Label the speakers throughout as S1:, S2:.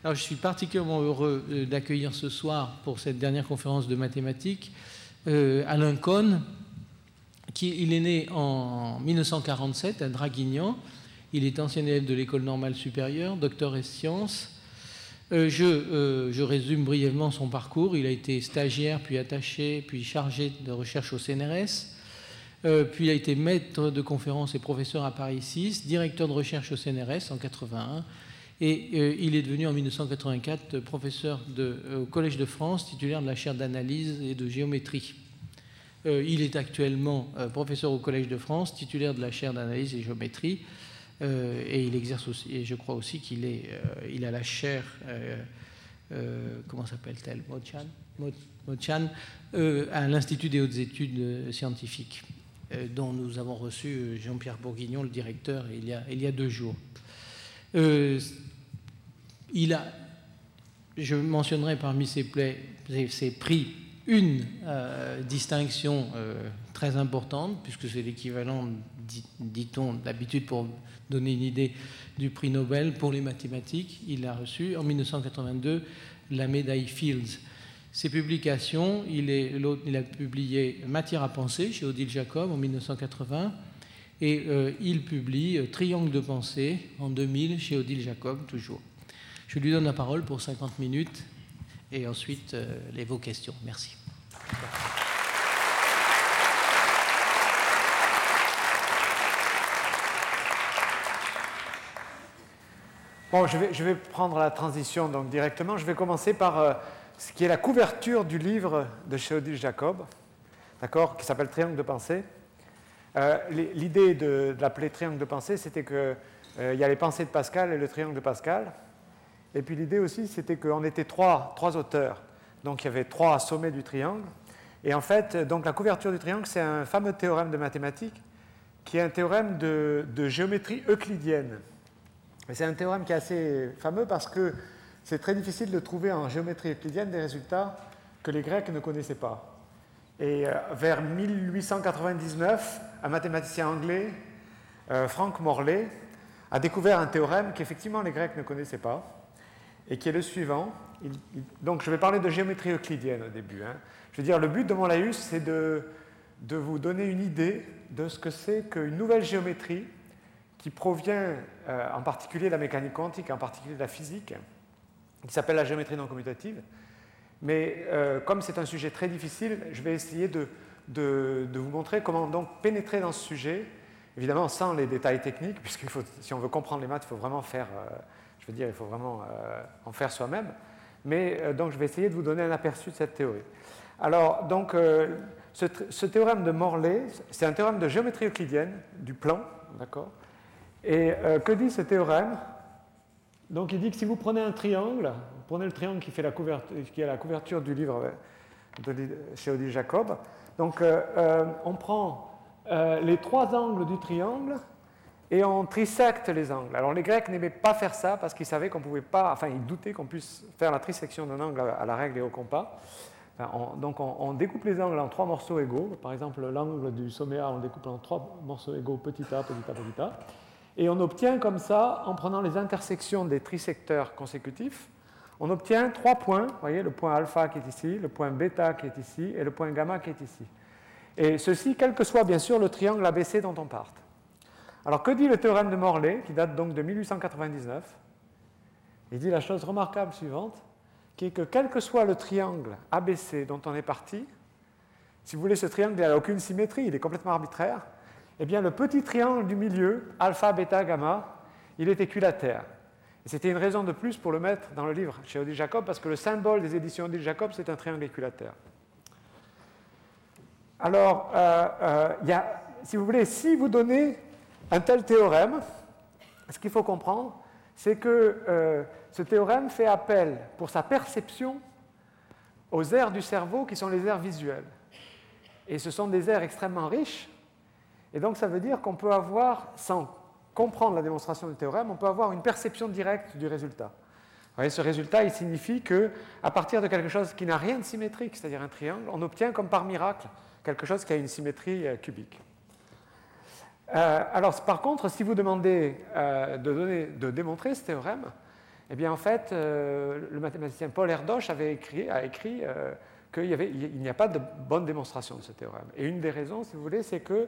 S1: Alors, je suis particulièrement heureux d'accueillir ce soir, pour cette dernière conférence de mathématiques, Alain Cohn. Il est né en 1947 à Draguignan. Il est ancien élève de l'École normale supérieure, docteur en sciences. Je résume brièvement son parcours. Il a été stagiaire, puis attaché, puis chargé de recherche au CNRS. Puis il a été maître de conférences et professeur à Paris 6, directeur de recherche au CNRS en 1981. Et il est devenu en 1984 professeur au Collège de France, titulaire de la chaire d'analyse et de géométrie. Il est actuellement professeur au Collège de France, titulaire de la chaire d'analyse et géométrie. Et il exerce aussi, et je crois aussi qu'il a la chaire, comment s'appelle-t-elle, Mochan, à l'Institut des hautes études scientifiques, dont nous avons reçu Jean-Pierre Bourguignon, le directeur, il y a 2 jours. Je mentionnerai parmi ses prix une distinction très importante, puisque c'est l'équivalent, dit-on d'habitude pour donner une idée, du prix Nobel pour les mathématiques. Il a reçu en 1982 la médaille Fields. Ses publications, il a publié Matière à penser chez Odile Jacob en 1980, et il publie Triangle de pensée en 2000 chez Odile Jacob, toujours. Je lui donne la parole pour 50 minutes et ensuite vos questions. Merci.
S2: Bon, je vais prendre la transition donc directement. Je vais commencer par ce qui est la couverture du livre de chez Odile Jacob, d'accord, qui s'appelle Triangle de pensée. L'idée de l'appeler triangle de pensée, c'était qu'il y a les pensées de Pascal et le triangle de Pascal. Et puis l'idée aussi, c'était qu'on était trois auteurs. Donc il y avait 3 sommets du triangle. Et en fait, donc la couverture du triangle, c'est un fameux théorème de mathématiques qui est un théorème de géométrie euclidienne. Et c'est un théorème qui est assez fameux parce que c'est très difficile de trouver en géométrie euclidienne des résultats que les Grecs ne connaissaient pas. Et vers 1899, un mathématicien anglais, Frank Morley, a découvert un théorème qu'effectivement les Grecs ne connaissaient pas, et qui est le suivant. Donc je vais parler de géométrie euclidienne au début. Je veux dire, le but de mon laïus, c'est de vous donner une idée de ce que c'est qu'une nouvelle géométrie qui provient en particulier de la mécanique quantique, en particulier de la physique, qui s'appelle la géométrie non commutative. Mais comme c'est un sujet très difficile, je vais essayer de vous montrer comment donc pénétrer dans ce sujet, évidemment sans les détails techniques, puisque si on veut comprendre les maths, il faut vraiment faire, il faut vraiment en faire soi-même. Mais donc je vais essayer de vous donner un aperçu de cette théorie. Alors donc ce théorème de Morley, c'est un théorème de géométrie euclidienne, du plan, d'accord. Et que dit ce théorème? Donc il dit que si vous prenez un triangle, vous prenez le triangle qui est la couverture du livre chez Odile Jacob, donc on prend les 3 angles du triangle et on trisecte les angles. Alors les Grecs n'aimaient pas faire ça parce qu'ils savaient qu'on pouvait pas, enfin ils doutaient qu'on puisse faire la trisection d'un angle à la règle et au compas. Donc on découpe les angles en 3 morceaux égaux. Par exemple, l'angle du sommet A, on le découpe en 3 morceaux égaux, petit a, petit a, petit a. Et on obtient comme ça, en prenant les intersections des trisecteurs consécutifs, on obtient 3 points. Vous voyez, le point alpha qui est ici, le point bêta qui est ici, et le point gamma qui est ici. Et ceci, quel que soit bien sûr le triangle ABC dont on parte. Alors que dit le théorème de Morley, qui date donc de 1899? Il dit la chose remarquable suivante, qui est que quel que soit le triangle ABC dont on est parti, si vous voulez, ce triangle n'a aucune symétrie, il est complètement arbitraire, eh bien le petit triangle du milieu, alpha, bêta, gamma, il est équilatère. Et c'était une raison de plus pour le mettre dans le livre chez Odile Jacob, parce que le symbole des éditions Odile Jacob, c'est un triangle équilatère. Alors, si vous voulez, si vous donnez un tel théorème, ce qu'il faut comprendre, c'est que ce théorème fait appel, pour sa perception, aux aires du cerveau qui sont les aires visuelles. Et ce sont des aires extrêmement riches, et donc ça veut dire qu'on peut avoir, sans comprendre la démonstration du théorème, on peut avoir une perception directe du résultat. Vous voyez, ce résultat, il signifie qu'à partir de quelque chose qui n'a rien de symétrique, c'est-à-dire un triangle, on obtient comme par miracle quelque chose qui a une symétrie cubique. Alors, par contre, si vous demandez de démontrer ce théorème, eh bien, en fait, le mathématicien Paul Erdos a écrit qu'il n'y a pas de bonne démonstration de ce théorème. Et une des raisons, si vous voulez, c'est que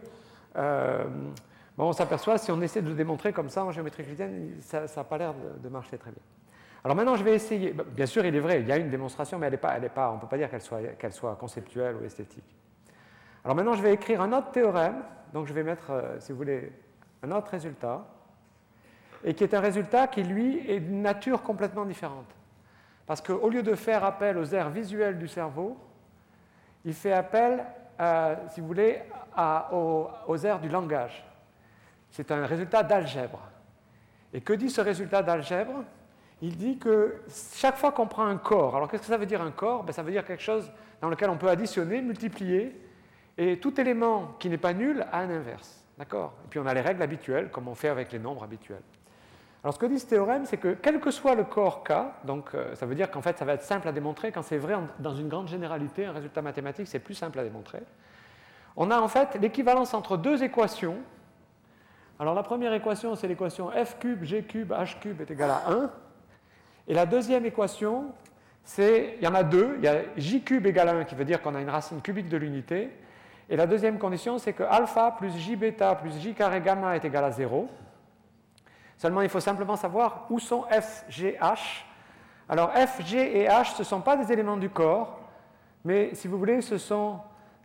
S2: on s'aperçoit, si on essaie de le démontrer comme ça en géométrie euclidienne, ça n'a pas l'air de marcher très bien. Alors maintenant, je vais essayer. Bien sûr, il est vrai, il y a une démonstration, mais on ne peut pas dire qu'elle soit conceptuelle ou esthétique. Alors maintenant, je vais écrire un autre théorème. Donc je vais mettre, si vous voulez, un autre résultat, et qui est un résultat qui, lui, est d'une nature complètement différente. Parce qu'au lieu de faire appel aux aires visuelles du cerveau, il fait appel, si vous voulez, aux aires du langage. C'est un résultat d'algèbre. Et que dit ce résultat d'algèbre? Il dit que chaque fois qu'on prend un corps, alors qu'est-ce que ça veut dire un corps? Ça veut dire quelque chose dans lequel on peut additionner, multiplier, et tout élément qui n'est pas nul a un inverse. D'accord? Et puis on a les règles habituelles, comme on fait avec les nombres habituels. Alors ce que dit ce théorème, c'est que quel que soit le corps K, donc ça veut dire qu'en fait ça va être simple à démontrer, quand c'est vrai dans une grande généralité, un résultat mathématique, c'est plus simple à démontrer. On a en fait l'équivalence entre deux équations. Alors la première équation, c'est l'équation f cube, g cube, h cube est égal à 1. Et la deuxième équation, il y en a deux. Il y a j cube égale 1, qui veut dire qu'on a une racine cubique de l'unité. Et la deuxième condition, c'est que alpha plus j bêta plus j carré gamma est égal à 0. Seulement, il faut simplement savoir où sont f, g, h. Alors f, g et h, ce ne sont pas des éléments du corps, mais si vous voulez, ce sont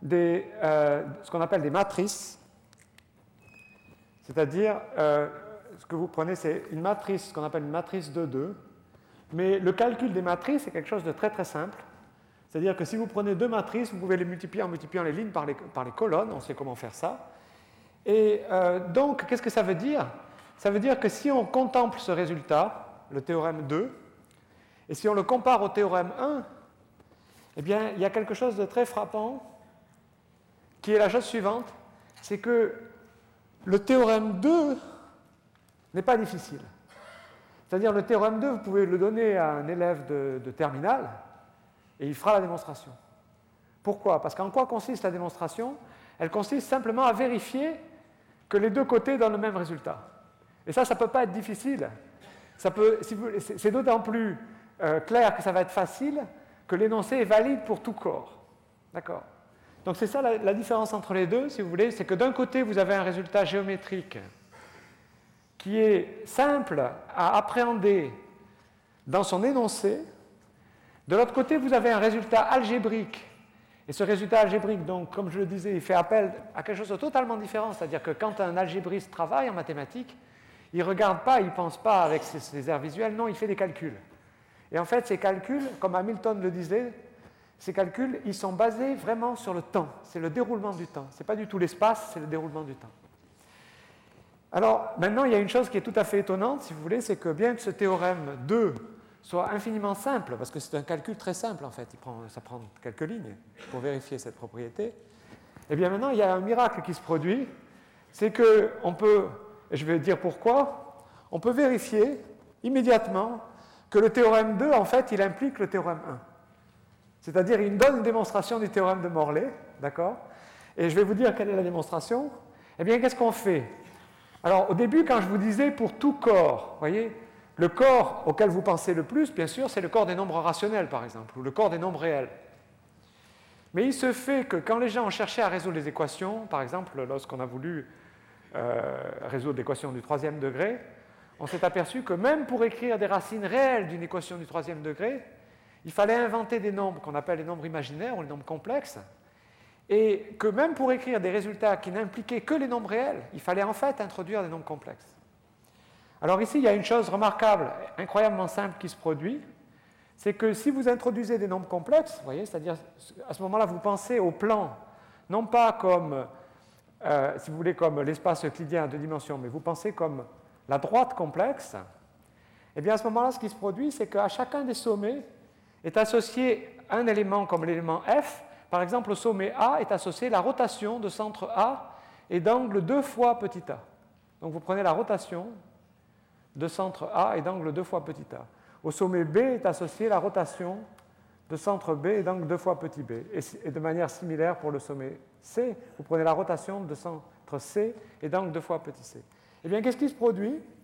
S2: ce qu'on appelle des matrices. C'est-à-dire, ce que vous prenez, c'est une matrice, ce qu'on appelle une matrice de 2. Mais le calcul des matrices est quelque chose de très très simple. C'est-à-dire que si vous prenez deux matrices, vous pouvez les multiplier en multipliant les lignes par les colonnes. On sait comment faire ça. Et donc, qu'est-ce que ça veut dire? Ça veut dire que si on contemple ce résultat, le théorème 2, et si on le compare au théorème 1, eh bien, il y a quelque chose de très frappant qui est la chose suivante, c'est que le théorème 2 n'est pas difficile. C'est-à-dire le théorème 2, vous pouvez le donner à un élève de terminale et il fera la démonstration. Pourquoi? Parce qu'en quoi consiste la démonstration? Elle consiste simplement à vérifier que les deux côtés donnent le même résultat. Et ça ne peut pas être difficile. C'est d'autant plus clair que ça va être facile que l'énoncé est valide pour tout corps. D'accord? Donc c'est ça la différence entre les deux, si vous voulez, c'est que d'un côté, vous avez un résultat géométrique qui est simple à appréhender dans son énoncé. De l'autre côté, vous avez un résultat algébrique. Et ce résultat algébrique, donc, comme je le disais, il fait appel à quelque chose de totalement différent. C'est-à-dire que quand un algébriste travaille en mathématiques, il ne regarde pas, il ne pense pas avec ses aires visuelles, non, il fait des calculs. Et en fait, ces calculs, comme Hamilton le disait, ces calculs, ils sont basés vraiment sur le temps. C'est le déroulement du temps. Ce n'est pas du tout l'espace, c'est le déroulement du temps. Alors, maintenant, il y a une chose qui est tout à fait étonnante, si vous voulez, c'est que bien que ce théorème 2 soit infiniment simple, parce que c'est un calcul très simple, en fait, ça prend quelques lignes pour vérifier cette propriété, et bien maintenant, il y a un miracle qui se produit, c'est qu'on peut, et je vais dire pourquoi, on peut vérifier immédiatement que le théorème 2, en fait, il implique le théorème 1. C'est-à-dire, il donne une démonstration du théorème de Morley, d'accord? Et je vais vous dire quelle est la démonstration. Eh bien, qu'est-ce qu'on fait? Alors, au début, quand je vous disais pour tout corps, vous voyez, le corps auquel vous pensez le plus, bien sûr, c'est le corps des nombres rationnels, par exemple, ou le corps des nombres réels. Mais il se fait que quand les gens ont cherché à résoudre les équations, par exemple, lorsqu'on a voulu résoudre l'équation du troisième degré, on s'est aperçu que même pour écrire des racines réelles d'une équation du troisième degré, il fallait inventer des nombres qu'on appelle les nombres imaginaires ou les nombres complexes, et que même pour écrire des résultats qui n'impliquaient que les nombres réels, il fallait en fait introduire des nombres complexes. Alors ici, il y a une chose remarquable, incroyablement simple qui se produit, c'est que si vous introduisez des nombres complexes, vous voyez, c'est-à-dire à ce moment-là, vous pensez au plan, non pas comme, si vous voulez, comme l'espace euclidien à deux dimensions, mais vous pensez comme la droite complexe, et bien à ce moment-là, ce qui se produit, c'est qu'à chacun des sommets est associé un élément comme l'élément f. Par exemple, au sommet A est associée la rotation de centre A et d'angle 2 fois petit a. Donc vous prenez la rotation de centre A et d'angle 2 fois petit a. Au sommet B est associée la rotation de centre B et d'angle 2 fois petit b. Et de manière similaire pour le sommet C, vous prenez la rotation de centre C et d'angle 2 fois petit c. Eh bien, qu'est-ce qui se produit?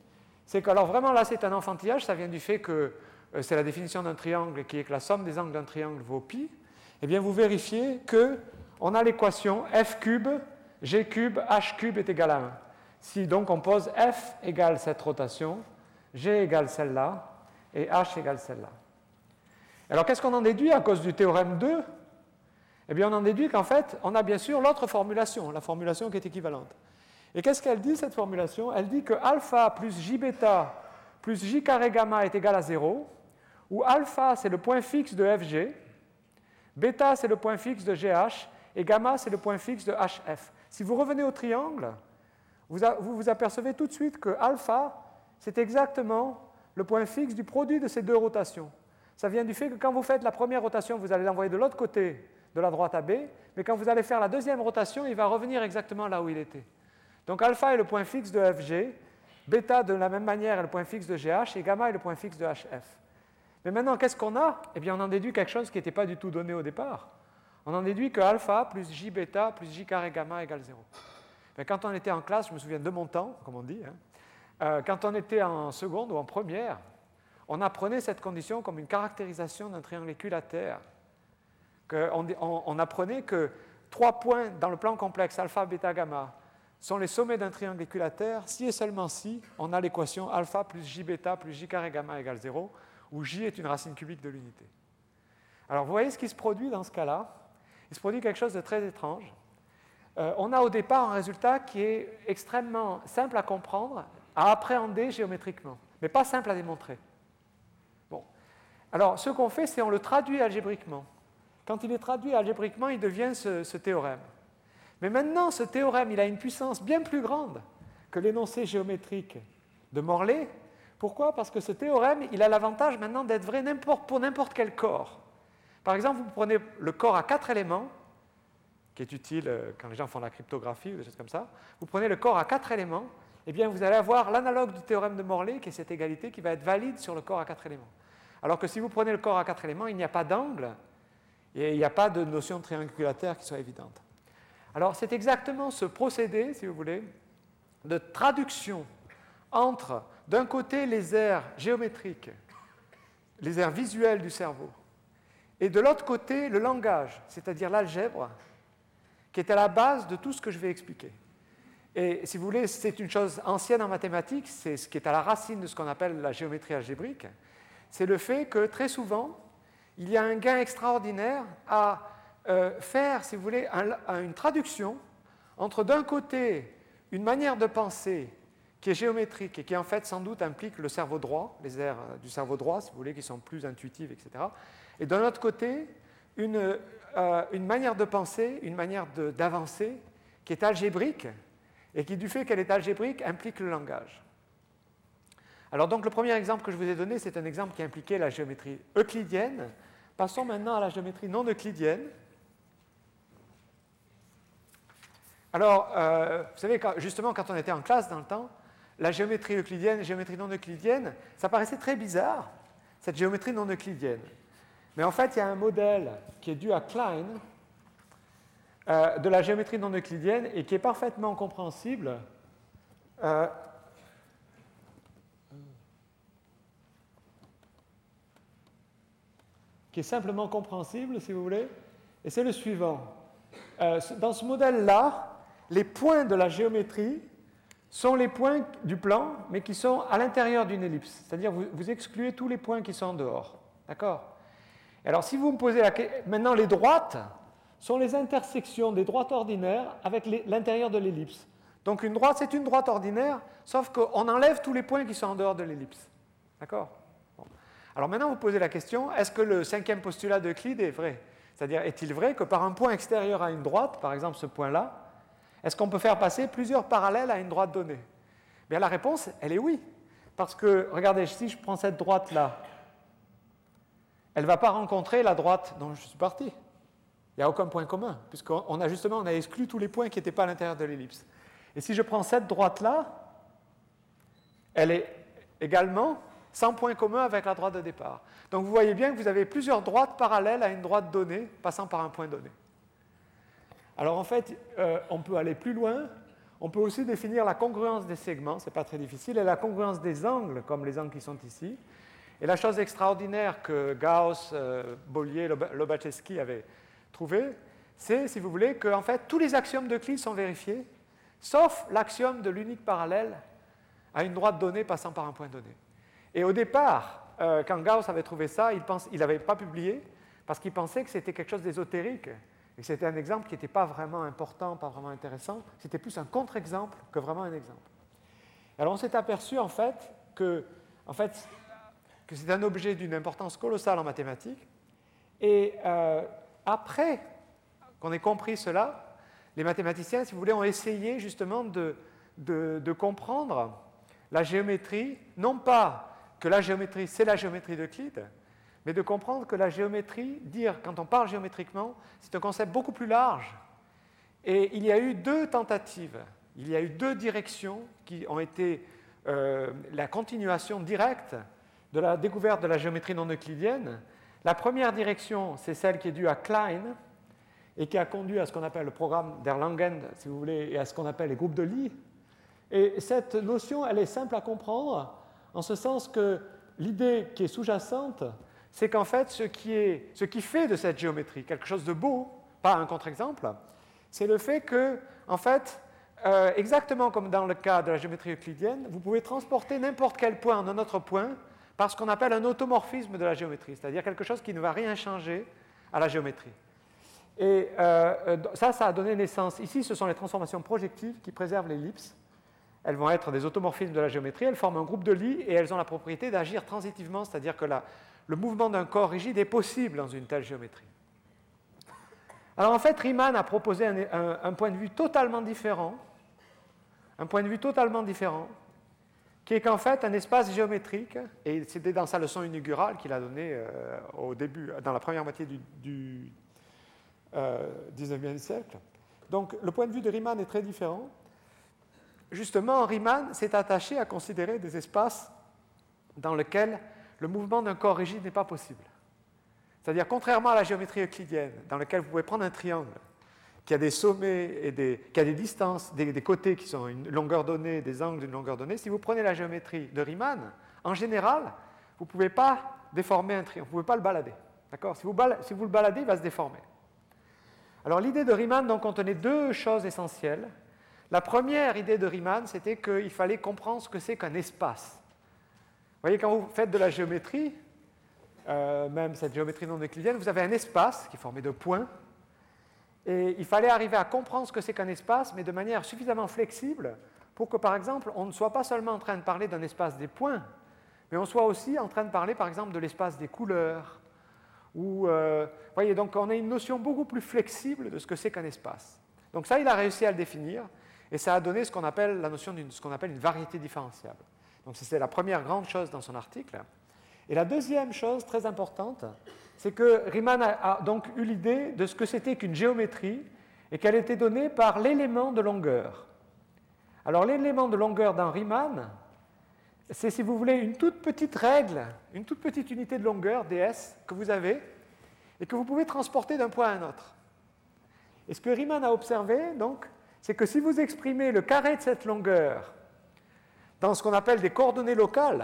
S2: c'est que, alors vraiment là c'est un enfantillage, ça vient du fait que c'est la définition d'un triangle qui est que la somme des angles d'un triangle vaut pi, eh bien vous vérifiez qu'on a l'équation f cube, g cube, h cube est égal à 1. Si donc on pose f égale cette rotation, g égale celle-là, et h égale celle-là. Alors qu'est-ce qu'on en déduit à cause du théorème 2? Eh bien on en déduit qu'en fait, on a bien sûr l'autre formulation, la formulation qui est équivalente. Et qu'est-ce qu'elle dit, cette formulation? Elle dit que alpha plus j bêta plus j carré gamma est égal à 0, où alpha c'est le point fixe de fg, bêta c'est le point fixe de gh, et gamma c'est le point fixe de hf. Si vous revenez au triangle, vous vous apercevez tout de suite que alpha, c'est exactement le point fixe du produit de ces deux rotations. Ça vient du fait que quand vous faites la première rotation, vous allez l'envoyer de l'autre côté de la droite à B, mais quand vous allez faire la deuxième rotation, il va revenir exactement là où il était. Donc alpha est le point fixe de fg, bêta de la même manière est le point fixe de gh, et gamma est le point fixe de hf. Mais maintenant, qu'est-ce qu'on a? Eh bien, on en déduit quelque chose qui n'était pas du tout donné au départ. On en déduit que alpha plus j bêta plus j carré gamma égale 0. Mais quand on était en classe, je me souviens de mon temps, comme on dit, quand on était en seconde ou en première, on apprenait cette condition comme une caractérisation d'un triangle équilatère. On apprenait que 3 points dans le plan complexe alpha, bêta, gamma sont les sommets d'un triangle équilatère si et seulement si on a l'équation alpha plus j bêta plus j carré gamma égale 0, où j est une racine cubique de l'unité. Alors vous voyez ce qui se produit dans ce cas-là? Il se produit quelque chose de très étrange. On a au départ un résultat qui est extrêmement simple à comprendre, à appréhender géométriquement, mais pas simple à démontrer. Bon. Alors ce qu'on fait, c'est on le traduit algébriquement. Quand il est traduit algébriquement, il devient ce théorème. Mais maintenant, ce théorème, il a une puissance bien plus grande que l'énoncé géométrique de Morley. Pourquoi? Parce que ce théorème, il a l'avantage maintenant d'être vrai pour n'importe quel corps. Par exemple, vous prenez le corps à 4 éléments, qui est utile quand les gens font la cryptographie ou des choses comme ça. Vous prenez le corps à 4 éléments, eh bien vous allez avoir l'analogue du théorème de Morley, qui est cette égalité qui va être valide sur le corps à 4 éléments. Alors que si vous prenez le corps à 4 éléments, il n'y a pas d'angle et il n'y a pas de notion triangulaire qui soit évidente. Alors c'est exactement ce procédé, si vous voulez, de traduction entre, d'un côté, les aires géométriques, les aires visuelles du cerveau, et de l'autre côté, le langage, c'est-à-dire l'algèbre, qui est à la base de tout ce que je vais expliquer. Et si vous voulez, c'est une chose ancienne en mathématiques, c'est ce qui est à la racine de ce qu'on appelle la géométrie algébrique, c'est le fait que très souvent, il y a un gain extraordinaire à faire, si vous voulez, une traduction entre d'un côté une manière de penser qui est géométrique et qui en fait sans doute implique le cerveau droit, les aires du cerveau droit, si vous voulez, qui sont plus intuitives, etc. Et d'un autre côté, une manière de penser, une manière d'avancer qui est algébrique et qui, du fait qu'elle est algébrique, implique le langage. Alors donc le premier exemple que je vous ai donné, c'est un exemple qui impliquait la géométrie euclidienne. Passons maintenant à la géométrie non euclidienne. Alors, vous savez, justement, quand on était en classe dans le temps, la géométrie euclidienne et géométrie non euclidienne, ça paraissait très bizarre, cette géométrie non euclidienne. Mais en fait, il y a un modèle qui est dû à Klein de la géométrie non euclidienne et qui est parfaitement compréhensible qui est simplement compréhensible, si vous voulez, et c'est le suivant. Dans ce modèle-là, les points de la géométrie sont les points du plan, mais qui sont à l'intérieur d'une ellipse. C'est-à-dire vous excluez tous les points qui sont en dehors. D'accord? Alors, si vous me posez la question... Maintenant, les droites sont les intersections des droites ordinaires avec l'intérieur de l'ellipse. Donc, une droite, c'est une droite ordinaire, sauf qu'on enlève tous les points qui sont en dehors de l'ellipse. D'accord? Bon. Alors, maintenant, vous posez la question, est-ce que le cinquième postulat d'Euclide est vrai? C'est-à-dire, est-il vrai que par un point extérieur à une droite, par exemple ce point-là, est-ce qu'on peut faire passer plusieurs parallèles à une droite donnée? Bien, la réponse, elle est oui. Parce que, regardez, si je prends cette droite-là, elle ne va pas rencontrer la droite dont je suis parti. Il n'y a aucun point commun, puisqu'on a exclu tous les points qui n'étaient pas à l'intérieur de l'ellipse. Et si je prends cette droite-là, elle est également sans point commun avec la droite de départ. Donc vous voyez bien que vous avez plusieurs droites parallèles à une droite donnée, passant par un point donné. Alors en fait, on peut aller plus loin, On peut aussi définir la congruence des segments, ce n'est pas très difficile, et la congruence des angles, comme les angles qui sont ici. Et la chose extraordinaire que Gauss, Bollier, Lobachevsky avaient trouvée, c'est, si vous voulez, que en fait, tous les axiomes d'Euclide sont vérifiés, sauf l'axiome de l'unique parallèle à une droite donnée passant par un point donné. Et au départ, quand Gauss avait trouvé ça, il n'avait pas publié, parce qu'il pensait que c'était quelque chose d'ésotérique, et que c'était un exemple qui n'était pas vraiment important, pas vraiment intéressant, c'était plus un contre-exemple que vraiment un exemple. Alors on s'est aperçu en fait que c'est un objet d'une importance colossale en mathématiques, et après qu'on ait compris cela, les mathématiciens, si vous voulez, ont essayé justement de comprendre la géométrie, non pas que la géométrie, c'est la géométrie d'Euclide, mais de comprendre que la géométrie, quand on parle géométriquement, c'est un concept beaucoup plus large. Et il y a eu deux tentatives, il y a eu deux directions qui ont été la continuation directe de la découverte de la géométrie non euclidienne. La première direction, c'est celle qui est due à Klein et qui a conduit à ce qu'on appelle le programme d'Erlangen, si vous voulez, et à ce qu'on appelle les groupes de Lie. Et cette notion, elle est simple à comprendre, en ce sens que l'idée qui est sous-jacente, c'est qu'en fait, ce qui fait de cette géométrie quelque chose de beau, pas un contre-exemple, c'est le fait que, en fait, exactement comme dans le cas de la géométrie euclidienne, vous pouvez transporter n'importe quel point en un autre point par ce qu'on appelle un automorphisme de la géométrie, c'est-à-dire quelque chose qui ne va rien changer à la géométrie. Et ça a donné naissance. Ici, ce sont les transformations projectives qui préservent l'ellipse. Elles vont être des automorphismes de la géométrie, elles forment un groupe de Lie et elles ont la propriété d'agir transitivement, c'est-à-dire que le mouvement d'un corps rigide est possible dans une telle géométrie. Alors en fait, Riemann a proposé un point de vue totalement différent, qui est qu'en fait un espace géométrique, et c'était dans sa leçon inaugurale qu'il a donnée au début, dans la première moitié du XIXe siècle. Donc le point de vue de Riemann est très différent. Justement, Riemann s'est attaché à considérer des espaces dans lesquels le mouvement d'un corps rigide n'est pas possible. C'est-à-dire, contrairement à la géométrie euclidienne, dans laquelle vous pouvez prendre un triangle qui a des sommets et qui a des distances, des côtés qui sont une longueur donnée, des angles d'une longueur donnée, si vous prenez la géométrie de Riemann, en général, vous ne pouvez pas déformer un triangle, vous ne pouvez pas le balader. D'accord ? Si vous le baladez, il va se déformer. Alors l'idée de Riemann donc, contenait deux choses essentielles. La première idée de Riemann, c'était qu'il fallait comprendre ce que c'est qu'un espace. Vous voyez, quand vous faites de la géométrie, même cette géométrie non euclidienne, vous avez un espace qui est formé de points, et il fallait arriver à comprendre ce que c'est qu'un espace, mais de manière suffisamment flexible pour que, par exemple, on ne soit pas seulement en train de parler d'un espace des points, mais on soit aussi en train de parler, par exemple, de l'espace des couleurs. Vous voyez, donc on a une notion beaucoup plus flexible de ce que c'est qu'un espace. Donc ça, il a réussi à le définir, et ça a donné ce qu'on appelle la notion ce qu'on appelle une variété différenciable. Donc c'est la première grande chose dans son article. Et la deuxième chose très importante, c'est que Riemann a donc eu l'idée de ce que c'était qu'une géométrie et qu'elle était donnée par l'élément de longueur. Alors l'élément de longueur dans Riemann, c'est, si vous voulez, une toute petite règle, une toute petite unité de longueur, ds, que vous avez et que vous pouvez transporter d'un point à un autre. Et ce que Riemann a observé, donc, c'est que si vous exprimez le carré de cette longueur dans ce qu'on appelle des coordonnées locales,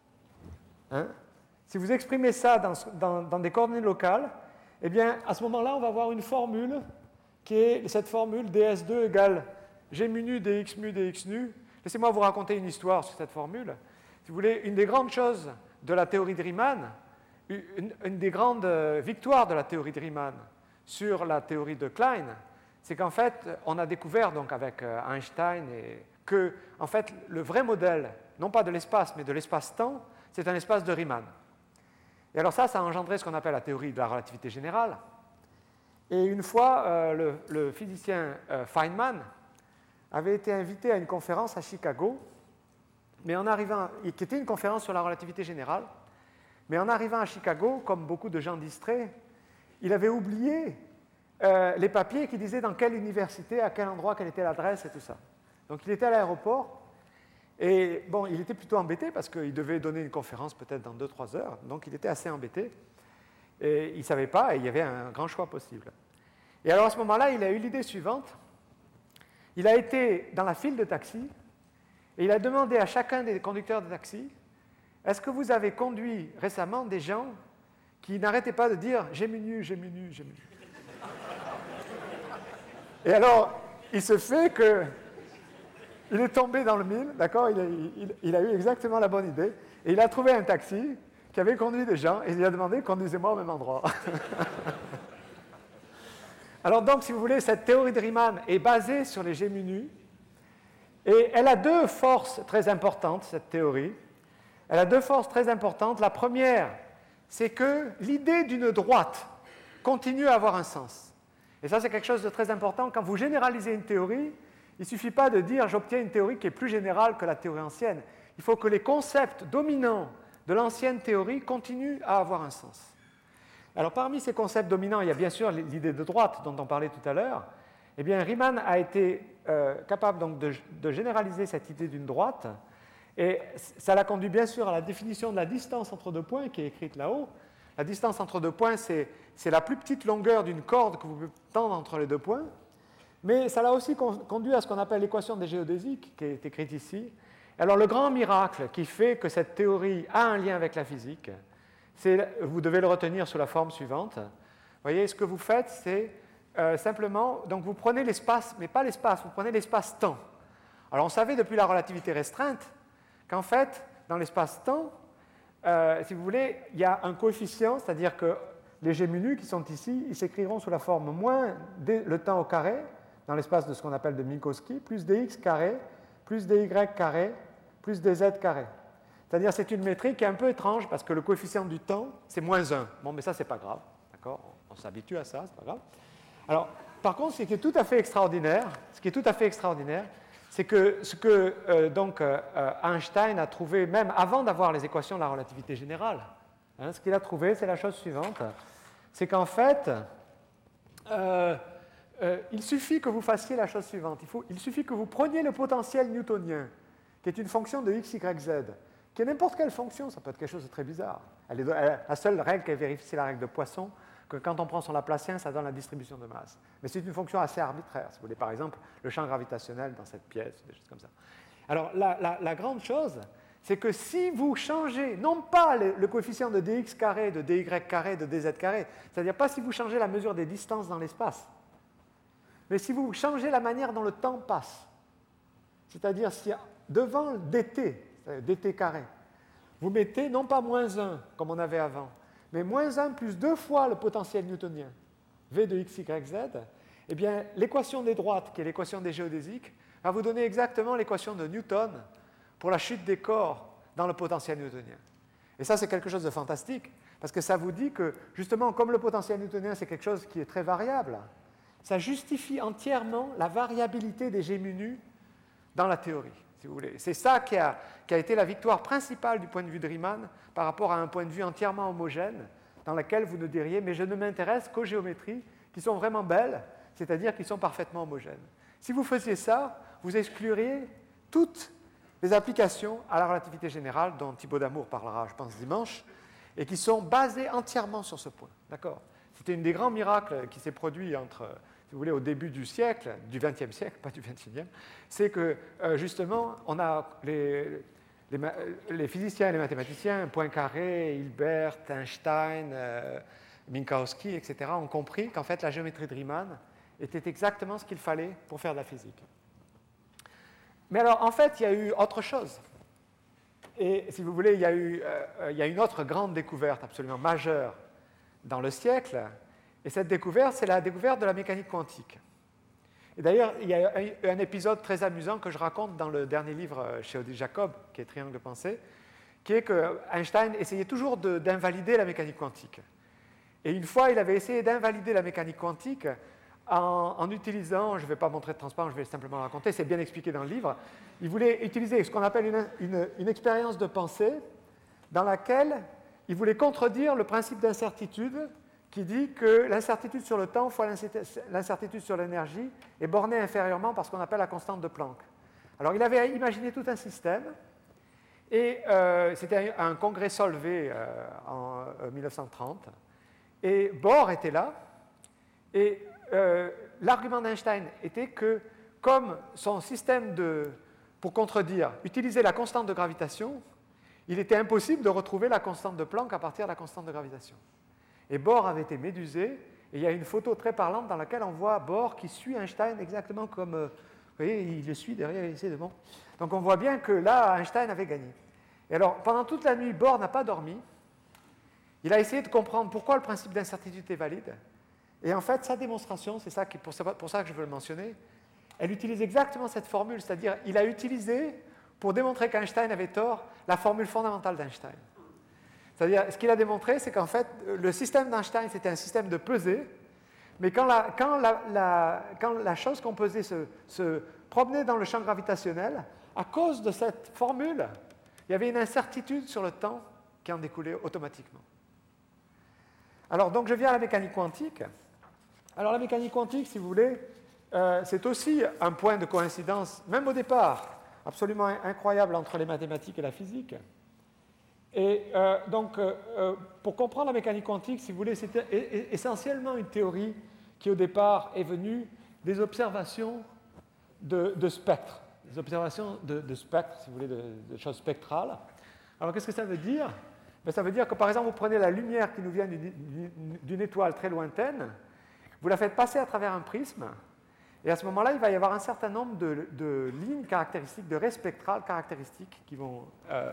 S2: si vous exprimez ça dans des coordonnées locales, eh bien, à ce moment-là, on va avoir une formule qui est cette formule ds2 égale g mu nu dx mu dx nu. Laissez-moi vous raconter une histoire sur cette formule. Si vous voulez, une des grandes choses de la théorie de Riemann, une des grandes victoires de la théorie de Riemann sur la théorie de Klein, c'est qu'en fait, on a découvert donc avec Einstein que en fait, le vrai modèle, non pas de l'espace, mais de l'espace-temps, c'est un espace de Riemann. Et alors ça a engendré ce qu'on appelle la théorie de la relativité générale. Et une fois, le physicien Feynman avait été invité à une conférence à Chicago, qui était une conférence sur la relativité générale, mais en arrivant à Chicago, comme beaucoup de gens distraits, il avait oublié les papiers qui disaient dans quelle université, à quel endroit, quelle était l'adresse et tout ça. Donc il était à l'aéroport, et bon, il était plutôt embêté parce qu'il devait donner une conférence peut-être dans 2-3 heures, donc il était assez embêté, et il ne savait pas, et il y avait un grand choix possible. Et alors à ce moment-là, il a eu l'idée suivante. il a été dans la file de taxi et il a demandé à chacun des conducteurs de taxi « Est-ce que vous avez conduit récemment des gens qui n'arrêtaient pas de dire « Géminu, Géminu, Géminu ». Et alors, il se fait que il est tombé dans le mille, d'accord, il a eu exactement la bonne idée, et il a trouvé un taxi qui avait conduit des gens, et il a demandé « Conduisez-moi au même endroit ». Alors donc, si vous voulez, cette théorie de Riemann est basée sur les géminus, et elle a deux forces très importantes, cette théorie. Elle a deux forces très importantes. La première, c'est que l'idée d'une droite continue à avoir un sens. Et ça, c'est quelque chose de très important. Quand vous généralisez une théorie, il ne suffit pas de dire « j'obtiens une théorie qui est plus générale que la théorie ancienne ». Il faut que les concepts dominants de l'ancienne théorie continuent à avoir un sens. Alors, parmi ces concepts dominants, il y a bien sûr l'idée de droite dont on parlait tout à l'heure. Eh bien, Riemann a été capable donc de généraliser cette idée d'une droite, et ça l'a conduit bien sûr à la définition de la distance entre deux points qui est écrite là-haut. La distance entre deux points, c'est la plus petite longueur d'une corde que vous pouvez tendre entre les deux points, mais ça l'a aussi conduit à ce qu'on appelle l'équation des géodésiques, qui est écrite ici. Alors, le grand miracle qui fait que cette théorie a un lien avec la physique, vous devez le retenir sous la forme suivante. Vous voyez, ce que vous faites, c'est simplement, donc vous prenez l'espace, mais pas l'espace, vous prenez l'espace-temps. Alors, on savait depuis la relativité restreinte qu'en fait, dans l'espace-temps, si vous voulez, il y a un coefficient, c'est-à-dire que les géminus qui sont ici, ils s'écriront sous la forme moins le temps au carré, dans l'espace de ce qu'on appelle de Minkowski, plus dx carré, plus dy carré, plus dz carré. C'est-à-dire c'est une métrique qui est un peu étrange parce que le coefficient du temps, c'est moins 1. Bon, mais ça, c'est pas grave. D'accord ? On s'habitue à ça, c'est pas grave. Alors, par contre, ce qui est tout à fait extraordinaire, c'est que ce que Einstein a trouvé, même avant d'avoir les équations de la relativité générale, ce qu'il a trouvé, c'est la chose suivante. C'est qu'en fait, il suffit que vous fassiez la chose suivante. Il suffit que vous preniez le potentiel newtonien, qui est une fonction de x, y, z, qui est n'importe quelle fonction, ça peut être quelque chose de très bizarre. La seule règle qu'elle vérifie, c'est la règle de Poisson, que quand on prend son Laplacien, ça donne la distribution de masse. Mais c'est une fonction assez arbitraire. Si vous voulez, par exemple, le champ gravitationnel dans cette pièce, des choses comme ça. Alors, la grande chose, c'est que si vous changez, non pas le coefficient de dx carré, de dy carré, de dz carré, c'est-à-dire pas si vous changez la mesure des distances dans l'espace, mais si vous changez la manière dont le temps passe, c'est-à-dire si devant dt, dt carré, vous mettez non pas moins 1, comme on avait avant, mais moins 1 plus 2 fois le potentiel newtonien, v de x, y, z, eh bien, l'équation des droites, qui est l'équation des géodésiques, va vous donner exactement l'équation de Newton pour la chute des corps dans le potentiel newtonien. Et ça, c'est quelque chose de fantastique, parce que ça vous dit que, justement, comme le potentiel newtonien, c'est quelque chose qui est très variable, ça justifie entièrement la variabilité des géminus dans la théorie, si vous voulez. C'est ça qui a été la victoire principale du point de vue de Riemann par rapport à un point de vue entièrement homogène, dans lequel vous ne diriez « mais je ne m'intéresse qu'aux géométries qui sont vraiment belles, c'est-à-dire qui sont parfaitement homogènes ». Si vous faisiez ça, vous excluriez toutes les applications à la relativité générale, dont Thibaut Damour parlera, je pense, dimanche, et qui sont basées entièrement sur ce point. D'accord ? C'était un des grands miracles qui s'est produit si vous voulez, au début du siècle, du XXe siècle, pas du XXIe, c'est que, justement, on a les physiciens et les mathématiciens, Poincaré, Hilbert, Einstein, Minkowski, etc., ont compris qu'en fait, la géométrie de Riemann était exactement ce qu'il fallait pour faire de la physique. Mais alors, en fait, il y a eu autre chose. Et, si vous voulez, il y a une autre grande découverte absolument majeure dans le siècle. Et cette découverte, c'est la découverte de la mécanique quantique. Et d'ailleurs, il y a un épisode très amusant que je raconte dans le dernier livre chez Odile Jacob, qui est Triangle de pensée, qui est que Einstein essayait toujours d'invalider la mécanique quantique. Et une fois, il avait essayé d'invalider la mécanique quantique en utilisant, je ne vais pas montrer de transparence, je vais simplement le raconter, c'est bien expliqué dans le livre, il voulait utiliser ce qu'on appelle une expérience de pensée dans laquelle il voulait contredire le principe d'incertitude qui dit que l'incertitude sur le temps fois l'incertitude sur l'énergie est bornée inférieurement par ce qu'on appelle la constante de Planck. Alors, il avait imaginé tout un système, et c'était un congrès Solvay en 1930, et Bohr était là, et l'argument d'Einstein était que comme son système pour contredire, utilisait la constante de gravitation, il était impossible de retrouver la constante de Planck à partir de la constante de gravitation. Et Bohr avait été médusé, et il y a une photo très parlante dans laquelle on voit Bohr qui suit Einstein exactement comme... vous voyez, il le suit derrière, il essaie de... Bon. Donc on voit bien que là, Einstein avait gagné. Et alors, pendant toute la nuit, Bohr n'a pas dormi. Il a essayé de comprendre pourquoi le principe d'incertitude est valide. Et en fait, sa démonstration, c'est ça pour ça que je veux le mentionner, elle utilise exactement cette formule, c'est-à-dire il a utilisé, pour démontrer qu'Einstein avait tort, la formule fondamentale d'Einstein. C'est-à-dire, ce qu'il a démontré, c'est qu'en fait, le système d'Einstein, c'était un système de pesée, mais quand la chose qu'on pesait se promenait dans le champ gravitationnel, à cause de cette formule, il y avait une incertitude sur le temps qui en découlait automatiquement. Alors, donc, je viens à la mécanique quantique. Alors, la mécanique quantique, si vous voulez, c'est aussi un point de coïncidence, même au départ, absolument incroyable entre les mathématiques et la physique. Et donc, pour comprendre la mécanique quantique, si vous voulez, c'est essentiellement une théorie qui, au départ, est venue des observations de spectres, des observations de spectres, si vous voulez, de choses spectrales. Alors, qu'est-ce que ça veut dire? Ben, ça veut dire que, par exemple, vous prenez la lumière qui nous vient d'une étoile très lointaine, vous la faites passer à travers un prisme, et à ce moment-là, il va y avoir un certain nombre de lignes caractéristiques, de raies spectrales caractéristiques qui vont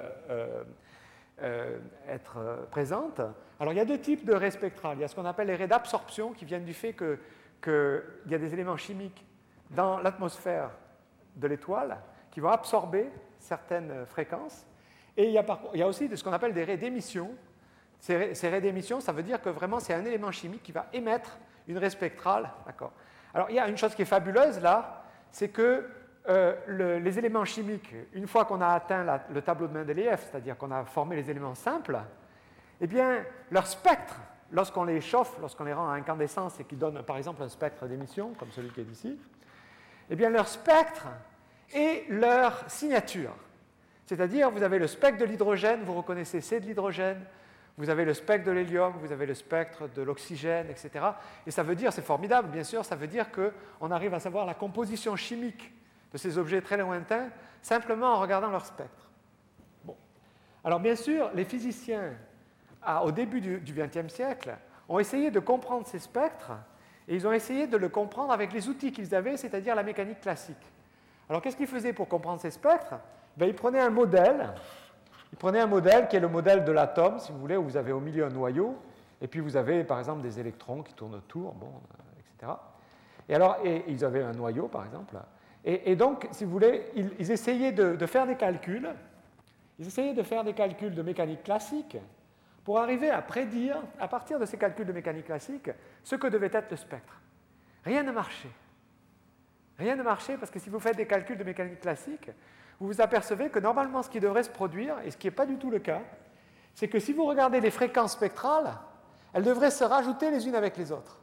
S2: être présentes. Alors, il y a deux types de raies spectrales. Il y a ce qu'on appelle les raies d'absorption, qui viennent du fait qu'il y a des éléments chimiques dans l'atmosphère de l'étoile qui vont absorber certaines fréquences. Et il y a aussi ce qu'on appelle des raies d'émission. Ces raies d'émission, ça veut dire que vraiment, c'est un élément chimique qui va émettre une raie spectrale. D'accord. Alors, il y a une chose qui est fabuleuse là, c'est que les éléments chimiques, une fois qu'on a atteint le tableau de Mendeleïev, c'est-à-dire qu'on a formé les éléments simples, eh bien, leur spectre, lorsqu'on les chauffe, lorsqu'on les rend à incandescence et qu'ils donnent par exemple un spectre d'émission, comme celui qui est ici, eh bien, leur spectre et leur signature. C'est-à-dire, vous avez le spectre de l'hydrogène, vous reconnaissez c'est de l'hydrogène, vous avez le spectre de l'hélium, vous avez le spectre de l'oxygène, etc. Et ça veut dire, c'est formidable, bien sûr, ça veut dire qu'on arrive à savoir la composition chimique de ces objets très lointains simplement en regardant leur spectre. Bon. Alors, bien sûr, les physiciens, au début du XXe siècle, ont essayé de comprendre ces spectres et ils ont essayé de le comprendre avec les outils qu'ils avaient, c'est-à-dire la mécanique classique. Alors, qu'est-ce qu'ils faisaient pour comprendre ces spectres? Ils prenaient un modèle. Ils prenaient un modèle qui est le modèle de l'atome, si vous voulez, où vous avez au milieu un noyau, et puis vous avez, par exemple, des électrons qui tournent autour, bon, etc. Et ils avaient un noyau, par exemple. Et donc, si vous voulez, ils essayaient de faire des calculs. Ils essayaient de faire des calculs de mécanique classique pour arriver à prédire, à partir de ces calculs de mécanique classique, ce que devait être le spectre. Rien ne marchait. Rien ne marchait parce que si vous faites des calculs de mécanique classique, vous vous apercevez que normalement ce qui devrait se produire, et ce qui n'est pas du tout le cas, c'est que si vous regardez les fréquences spectrales, elles devraient se rajouter les unes avec les autres.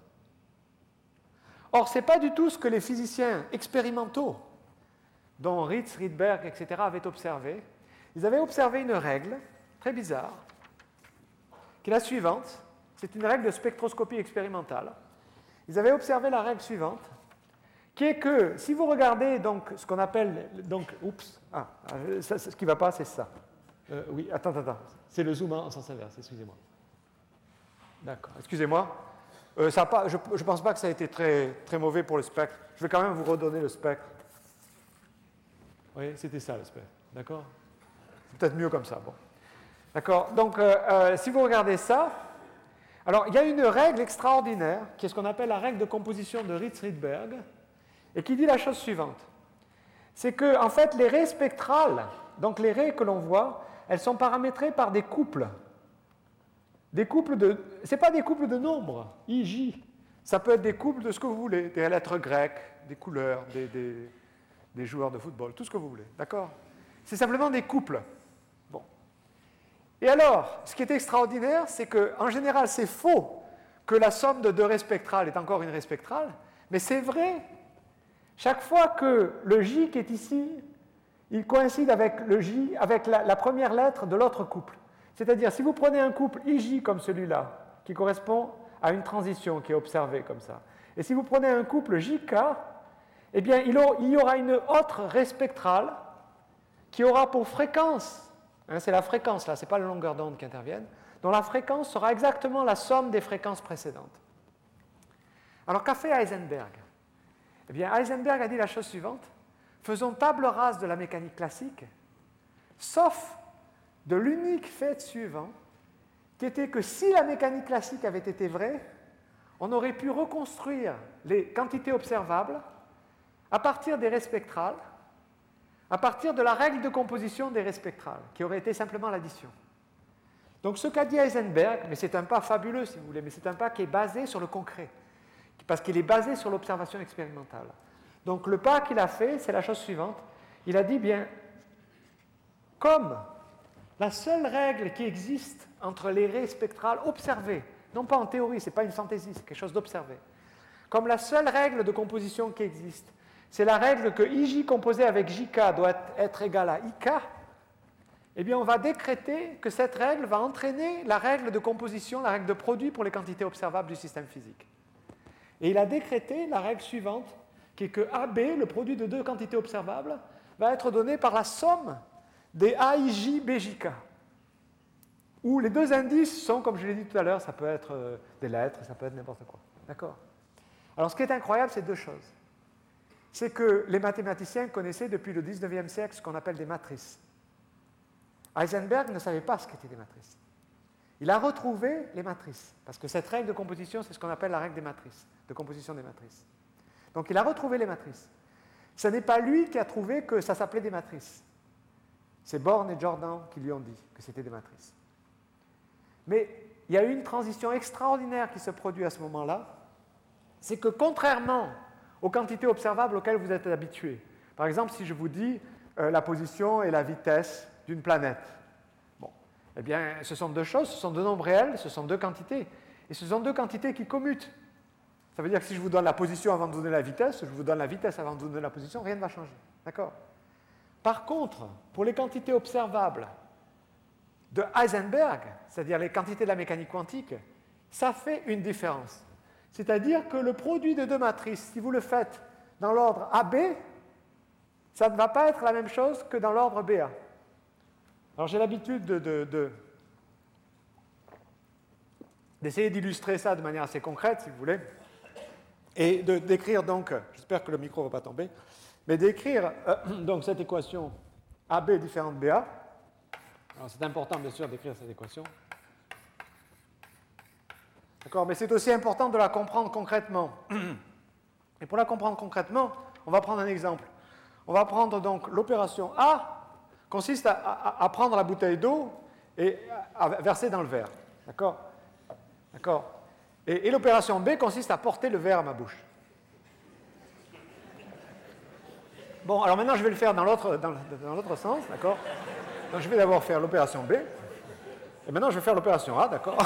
S2: Or, ce n'est pas du tout ce que les physiciens expérimentaux, dont Ritz, Rydberg, etc., avaient observé. Ils avaient observé une règle très bizarre, qui est la suivante. C'est une règle de spectroscopie expérimentale. Ils avaient observé la règle suivante, qui est que si vous regardez donc ce qu'on appelle ce qui ne va pas, c'est ça. Oui, attends, c'est le zoom en sens inverse, excusez-moi. D'accord, excusez-moi. Je ne pense pas que ça a été très, très mauvais pour le spectre. Je vais quand même vous redonner le spectre. Oui, c'était ça le spectre, d'accord? C'est peut-être mieux comme ça, bon. D'accord, donc si vous regardez ça, alors il y a une règle extraordinaire, qui est ce qu'on appelle la règle de composition de Ritz-Rydberg, et qui dit la chose suivante. C'est que, en fait, les raies spectrales, donc les raies que l'on voit, elles sont paramétrées par des couples. Des couples de... Ce n'est pas des couples de nombres, I, J. Ça peut être des couples de ce que vous voulez, des lettres grecques, des couleurs, des joueurs de football, tout ce que vous voulez, d'accord? C'est simplement des couples. Bon. Et alors, ce qui est extraordinaire, c'est qu'en général, c'est faux que la somme de deux raies spectrales est encore une raie spectrale, mais c'est vrai chaque fois que le J qui est ici, il coïncide avec le J, avec la première lettre de l'autre couple. C'est-à-dire, si vous prenez un couple IJ comme celui-là, qui correspond à une transition qui est observée comme ça, et si vous prenez un couple JK, eh bien, il y aura une autre raie spectrale qui aura pour fréquence, hein, c'est la fréquence là, ce n'est pas la longueur d'onde qui intervienne, dont la fréquence sera exactement la somme des fréquences précédentes. Alors qu'a fait Heisenberg? Eh bien, Heisenberg a dit la chose suivante: faisons table rase de la mécanique classique, sauf de l'unique fait suivant, qui était que si la mécanique classique avait été vraie, on aurait pu reconstruire les quantités observables à partir des raies spectrales, à partir de la règle de composition des raies spectrales, qui aurait été simplement l'addition. Donc ce qu'a dit Heisenberg, mais c'est un pas fabuleux si vous voulez, mais c'est un pas qui est basé sur le concret, parce qu'il est basé sur l'observation expérimentale. Donc le pas qu'il a fait, c'est la chose suivante. Il a dit, bien, comme la seule règle qui existe entre les raies spectrales observées, non pas en théorie, ce n'est pas une fantaisie, c'est quelque chose d'observé, comme la seule règle de composition qui existe, c'est la règle que IJ composé avec JK doit être égal à IK, eh bien on va décréter que cette règle va entraîner la règle de composition, la règle de produit pour les quantités observables du système physique. Et il a décrété la règle suivante, qui est que AB, le produit de deux quantités observables, va être donné par la somme des AIJ BJK, où les deux indices sont, comme je l'ai dit tout à l'heure, ça peut être des lettres, ça peut être n'importe quoi. D'accord? Alors ce qui est incroyable, c'est deux choses. C'est que les mathématiciens connaissaient depuis le 19e siècle ce qu'on appelle des matrices. Heisenberg ne savait pas ce qu'étaient des matrices. Il a retrouvé les matrices, parce que cette règle de composition, c'est ce qu'on appelle la règle des matrices, de composition des matrices. Donc il a retrouvé les matrices. Ce n'est pas lui qui a trouvé que ça s'appelait des matrices. C'est Born et Jordan qui lui ont dit que c'était des matrices. Mais il y a eu une transition extraordinaire qui se produit à ce moment-là, c'est que contrairement aux quantités observables auxquelles vous êtes habitués, par exemple, si je vous dis la position et la vitesse d'une planète, bon, eh bien, ce sont deux choses, ce sont deux nombres réels, ce sont deux quantités, et ce sont deux quantités qui commutent. Ça veut dire que si je vous donne la position avant de vous donner la vitesse, je vous donne la vitesse avant de vous donner la position, rien ne va changer. D'accord? Par contre, pour les quantités observables de Heisenberg, c'est-à-dire les quantités de la mécanique quantique, ça fait une différence. C'est-à-dire que le produit de deux matrices, si vous le faites dans l'ordre AB, ça ne va pas être la même chose que dans l'ordre BA. Alors j'ai l'habitude d'essayer d'illustrer ça de manière assez concrète, si vous voulez, et de décrire donc, j'espère que le micro ne va pas tomber, mais d'écrire donc cette équation AB différente BA. Alors c'est important bien sûr d'écrire cette équation. D'accord, mais c'est aussi important de la comprendre concrètement. Et pour la comprendre concrètement, on va prendre un exemple. On va prendre donc l'opération A, consiste à prendre la bouteille d'eau et à verser dans le verre. D'accord? D'accord. Et l'opération B consiste à porter le verre à ma bouche. Bon, alors maintenant je vais le faire dans l'autre sens, d'accord? Donc je vais d'abord faire l'opération B, et maintenant je vais faire l'opération A, d'accord?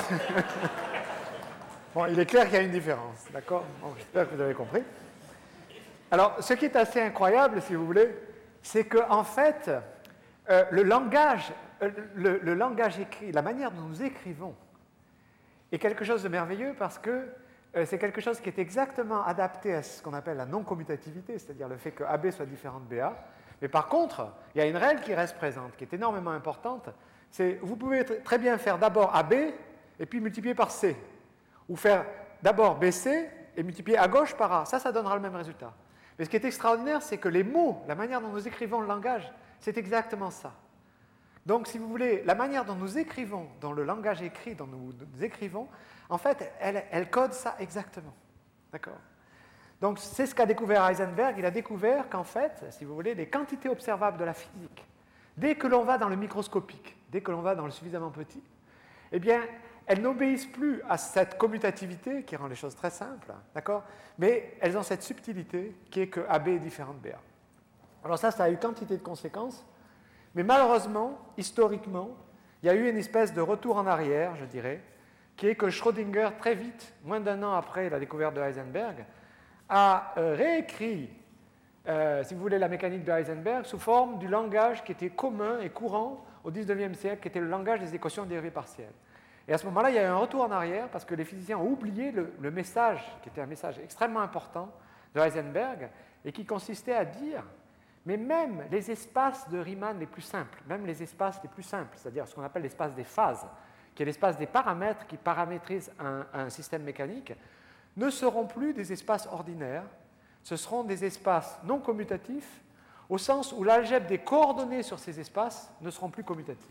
S2: Bon, il est clair qu'il y a une différence, d'accord? Bon, j'espère que vous avez compris. Alors, ce qui est assez incroyable, si vous voulez, c'est qu'en fait, le langage écrit, la manière dont nous écrivons, est quelque chose de merveilleux parce que c'est quelque chose qui est exactement adapté à ce qu'on appelle la non-commutativité, c'est-à-dire le fait que AB soit différent de BA. Mais par contre, il y a une règle qui reste présente, qui est énormément importante. C'est vous pouvez très bien faire d'abord AB et puis multiplier par C. Ou faire d'abord BC et multiplier à gauche par A. Ça donnera le même résultat. Mais ce qui est extraordinaire, c'est que les mots, la manière dont nous écrivons le langage, c'est exactement ça. Donc, si vous voulez, la manière dont nous écrivons, dans le langage écrit dont nous écrivons, en fait, elle code ça exactement. D'accord? Donc, c'est ce qu'a découvert Heisenberg. Il a découvert qu'en fait, si vous voulez, les quantités observables de la physique, dès que l'on va dans le microscopique, dès que l'on va dans le suffisamment petit, eh bien, elles n'obéissent plus à cette commutativité qui rend les choses très simples, d'accord? Mais elles ont cette subtilité qui est que AB est différent de BA. Alors ça a eu quantité de conséquences, mais malheureusement, historiquement, il y a eu une espèce de retour en arrière, je dirais, qui est que Schrödinger, très vite, moins d'un an après la découverte de Heisenberg, a réécrit, si vous voulez, la mécanique de Heisenberg sous forme du langage qui était commun et courant au XIXe siècle, qui était le langage des équations de dérivées partielles. Et à ce moment-là, il y a eu un retour en arrière parce que les physiciens ont oublié le message, qui était un message extrêmement important de Heisenberg, et qui consistait à dire, mais même les espaces de Riemann les plus simples, même les espaces les plus simples, c'est-à-dire ce qu'on appelle l'espace des phases, qui est l'espace des paramètres qui paramétrisent un système mécanique, ne seront plus des espaces ordinaires, ce seront des espaces non commutatifs, au sens où l'algèbre des coordonnées sur ces espaces ne seront plus commutatives.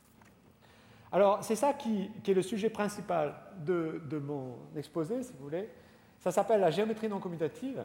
S2: Alors, c'est ça qui est le sujet principal de mon exposé, si vous voulez. Ça s'appelle la géométrie non commutative.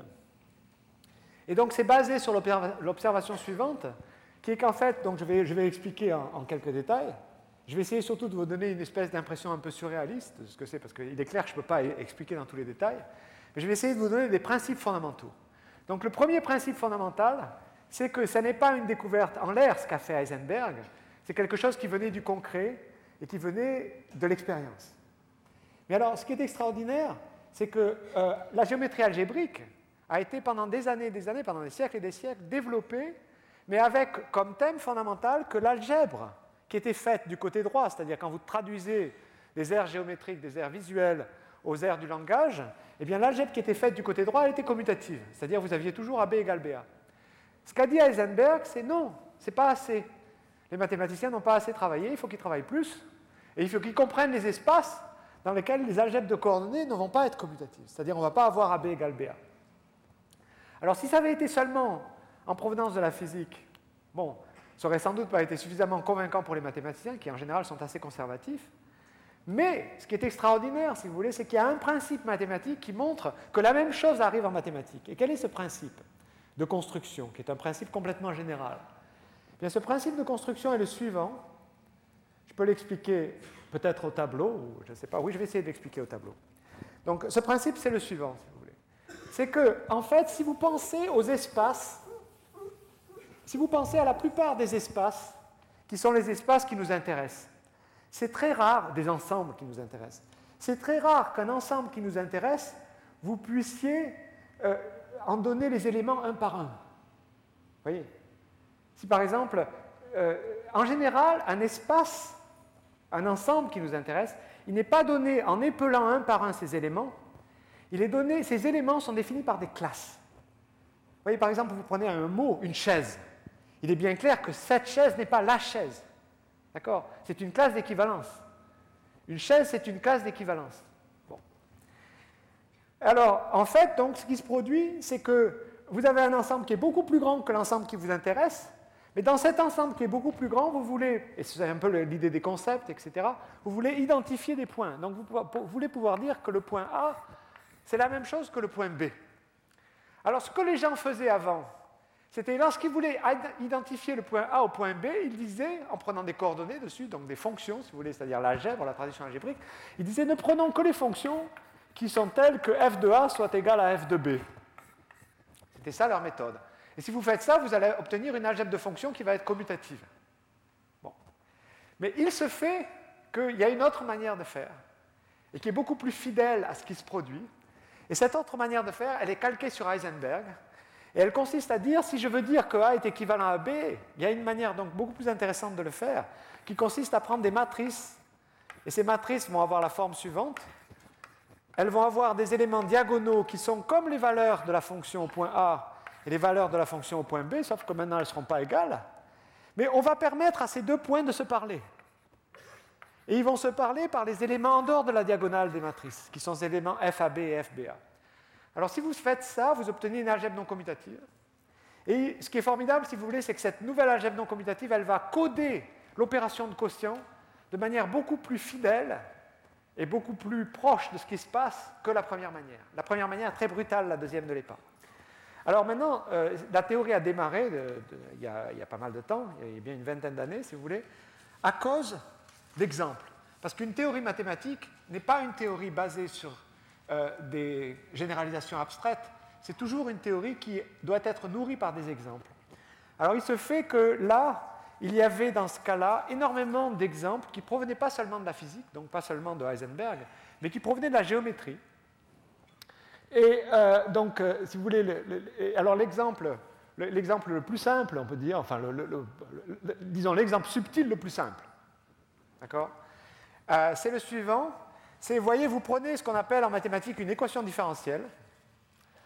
S2: Et donc, c'est basé sur l'observation suivante, qui est qu'en fait, donc je vais expliquer en quelques détails. Je vais essayer surtout de vous donner une espèce d'impression un peu surréaliste de ce que c'est, parce qu'il est clair que je ne peux pas expliquer dans tous les détails. Mais je vais essayer de vous donner des principes fondamentaux. Donc, le premier principe fondamental, c'est que ce n'est pas une découverte en l'air, ce qu'a fait Heisenberg, c'est quelque chose qui venait du concret et qui venait de l'expérience. Mais alors, ce qui est extraordinaire, c'est que la géométrie algébrique a été pendant des années, pendant des siècles et des siècles, développée, mais avec comme thème fondamental que l'algèbre qui était faite du côté droit, c'est-à-dire quand vous traduisez des aires géométriques, des aires visuelles aux aires du langage, eh bien l'algèbre qui était faite du côté droit, elle était commutative, c'est-à-dire vous aviez toujours AB égale BA. Ce qu'a dit Heisenberg, c'est non, c'est pas assez. Les mathématiciens n'ont pas assez travaillé, il faut qu'ils travaillent plus, et il faut qu'ils comprennent les espaces dans lesquels les algèbres de coordonnées ne vont pas être commutatives, c'est-à-dire on ne va pas avoir AB égale BA. Alors si ça avait été seulement en provenance de la physique, bon, ça n'aurait sans doute pas été suffisamment convaincant pour les mathématiciens, qui en général sont assez conservatifs, mais ce qui est extraordinaire, si vous voulez, c'est qu'il y a un principe mathématique qui montre que la même chose arrive en mathématiques. Et quel est ce principe de construction, qui est un principe complètement général? Eh bien, ce principe de construction est le suivant. Je peux l'expliquer peut-être au tableau, ou je ne sais pas. Oui, je vais essayer de l'expliquer au tableau. Donc, ce principe, c'est le suivant, si vous voulez. C'est que, en fait, si vous pensez aux espaces, si vous pensez à la plupart des espaces, qui sont les espaces qui nous intéressent, c'est très rare, des ensembles qui nous intéressent, c'est très rare qu'un ensemble qui nous intéresse, vous puissiez en donner les éléments un par un. Vous voyez? Si par exemple, en général, un espace, un ensemble qui nous intéresse, il n'est pas donné en épelant un par un ces éléments, il est donné, ces éléments sont définis par des classes. Vous voyez, par exemple, vous prenez un mot, une chaise. Il est bien clair que cette chaise n'est pas la chaise. D'accord? C'est une classe d'équivalence. Une chaise, c'est une classe d'équivalence. Bon. Alors, en fait, donc, ce qui se produit, c'est que vous avez un ensemble qui est beaucoup plus grand que l'ensemble qui vous intéresse, mais dans cet ensemble qui est beaucoup plus grand, vous voulez, et c'est un peu l'idée des concepts, etc., vous voulez identifier des points. Donc, vous voulez pouvoir dire que le point A, c'est la même chose que le point B. Alors, ce que les gens faisaient avant, c'était lorsqu'ils voulaient identifier le point A au point B, ils disaient, en prenant des coordonnées dessus, donc des fonctions, si vous voulez, c'est-à-dire l'algèbre, la tradition algébrique, ils disaient, ne prenons que les fonctions qui sont telles que f de A soit égal à f de B. C'était ça leur méthode. Et si vous faites ça, vous allez obtenir une algèbre de fonctions qui va être commutative. Bon. Mais il se fait qu'il y a une autre manière de faire, et qui est beaucoup plus fidèle à ce qui se produit. Et cette autre manière de faire, elle est calquée sur Heisenberg, et elle consiste à dire, si je veux dire que A est équivalent à B, il y a une manière donc beaucoup plus intéressante de le faire, qui consiste à prendre des matrices, et ces matrices vont avoir la forme suivante. Elles vont avoir des éléments diagonaux qui sont comme les valeurs de la fonction au point A et les valeurs de la fonction au point B, sauf que maintenant elles ne seront pas égales. Mais on va permettre à ces deux points de se parler. Et ils vont se parler par les éléments en dehors de la diagonale des matrices, qui sont les éléments FAB et FBA. Alors si vous faites ça, vous obtenez une algèbre non commutative. Et ce qui est formidable, si vous voulez, c'est que cette nouvelle algèbre non commutative, elle va coder l'opération de quotient de manière beaucoup plus fidèle et beaucoup plus proche de ce qui se passe que la première manière. La première manière est très brutale, la deuxième ne l'est pas. Alors maintenant, la théorie a démarré il y a pas mal de temps, il y a bien une vingtaine d'années, si vous voulez, à cause d'exemples. Parce qu'une théorie mathématique n'est pas une théorie basée sur des généralisations abstraites, c'est toujours une théorie qui doit être nourrie par des exemples. Alors il se fait que là, il y avait dans ce cas-là énormément d'exemples qui ne provenaient pas seulement de la physique, donc pas seulement de Heisenberg, mais qui provenaient de la géométrie. Et donc, si vous voulez, alors l'exemple le plus simple, on peut dire, enfin, disons l'exemple subtil le plus simple, d'accord, c'est le suivant. C'est, vous voyez, vous prenez ce qu'on appelle en mathématiques une équation différentielle.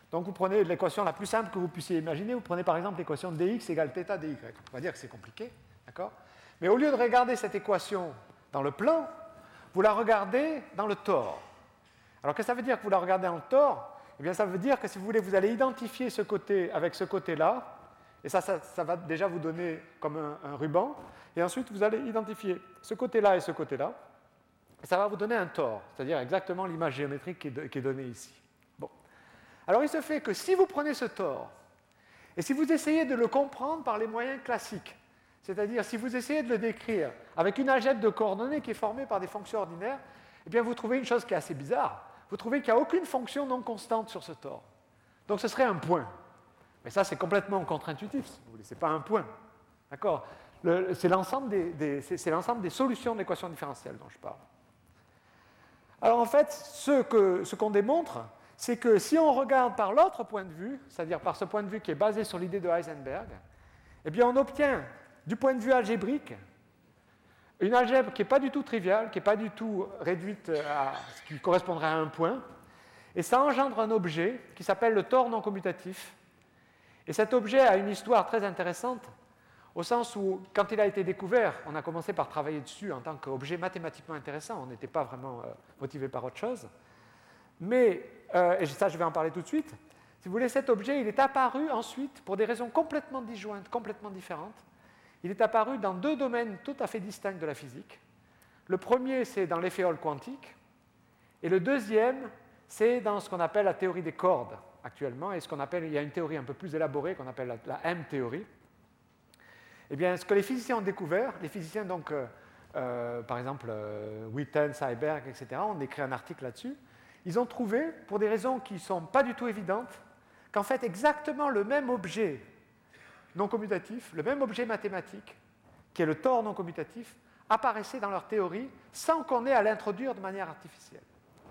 S2: Donc vous prenez l'équation la plus simple que vous puissiez imaginer, vous prenez par exemple l'équation dx égale θ dy. On va dire que c'est compliqué, d'accord? Mais au lieu de regarder cette équation dans le plan, vous la regardez dans le tore. Alors qu'est-ce que ça veut dire que vous la regardez dans le tore? Eh bien ça veut dire que si vous voulez, vous allez identifier ce côté avec ce côté-là, et ça va déjà vous donner comme un ruban, et ensuite vous allez identifier ce côté-là et ce côté-là, et ça va vous donner un tore, c'est-à-dire exactement l'image géométrique qui est donnée ici. Bon. Alors il se fait que si vous prenez ce tore, et si vous essayez de le comprendre par les moyens classiques, c'est-à-dire si vous essayez de le décrire avec une algèbre de coordonnées qui est formée par des fonctions ordinaires, eh bien vous trouvez une chose qui est assez bizarre. Vous trouvez qu'il n'y a aucune fonction non constante sur ce tore. Donc ce serait un point. Mais ça, c'est complètement contre-intuitif, si vous voulez. Ce n'est pas un point. D'accord? C'est l'ensemble des solutions de l'équation différentielle dont je parle. Alors en fait, ce qu'on démontre, c'est que si on regarde par l'autre point de vue, c'est-à-dire par ce point de vue qui est basé sur l'idée de Heisenberg, eh bien on obtient, du point de vue algébrique, une algèbre qui n'est pas du tout triviale, qui n'est pas du tout réduite à ce qui correspondrait à un point, et ça engendre un objet qui s'appelle le tore non commutatif. Et cet objet a une histoire très intéressante, au sens où, quand il a été découvert, on a commencé par travailler dessus en tant qu'objet mathématiquement intéressant, on n'était pas vraiment motivé par autre chose. Mais, et ça je vais en parler tout de suite, si vous voulez, cet objet, il est apparu ensuite, pour des raisons complètement disjointes, complètement différentes, il est apparu dans deux domaines tout à fait distincts de la physique. Le premier, c'est dans l'effet Hall quantique, et le deuxième, c'est dans ce qu'on appelle la théorie des cordes actuellement, et il y a une théorie un peu plus élaborée qu'on appelle la M-théorie. Eh bien, ce que les physiciens ont découvert, les physiciens donc, par exemple Witten, Seiberg, etc., ont écrit un article là-dessus, ils ont trouvé, pour des raisons qui ne sont pas du tout évidentes, qu'en fait exactement le même objet non commutatif, le même objet mathématique, qui est le tore non commutatif, apparaissait dans leur théorie sans qu'on ait à l'introduire de manière artificielle.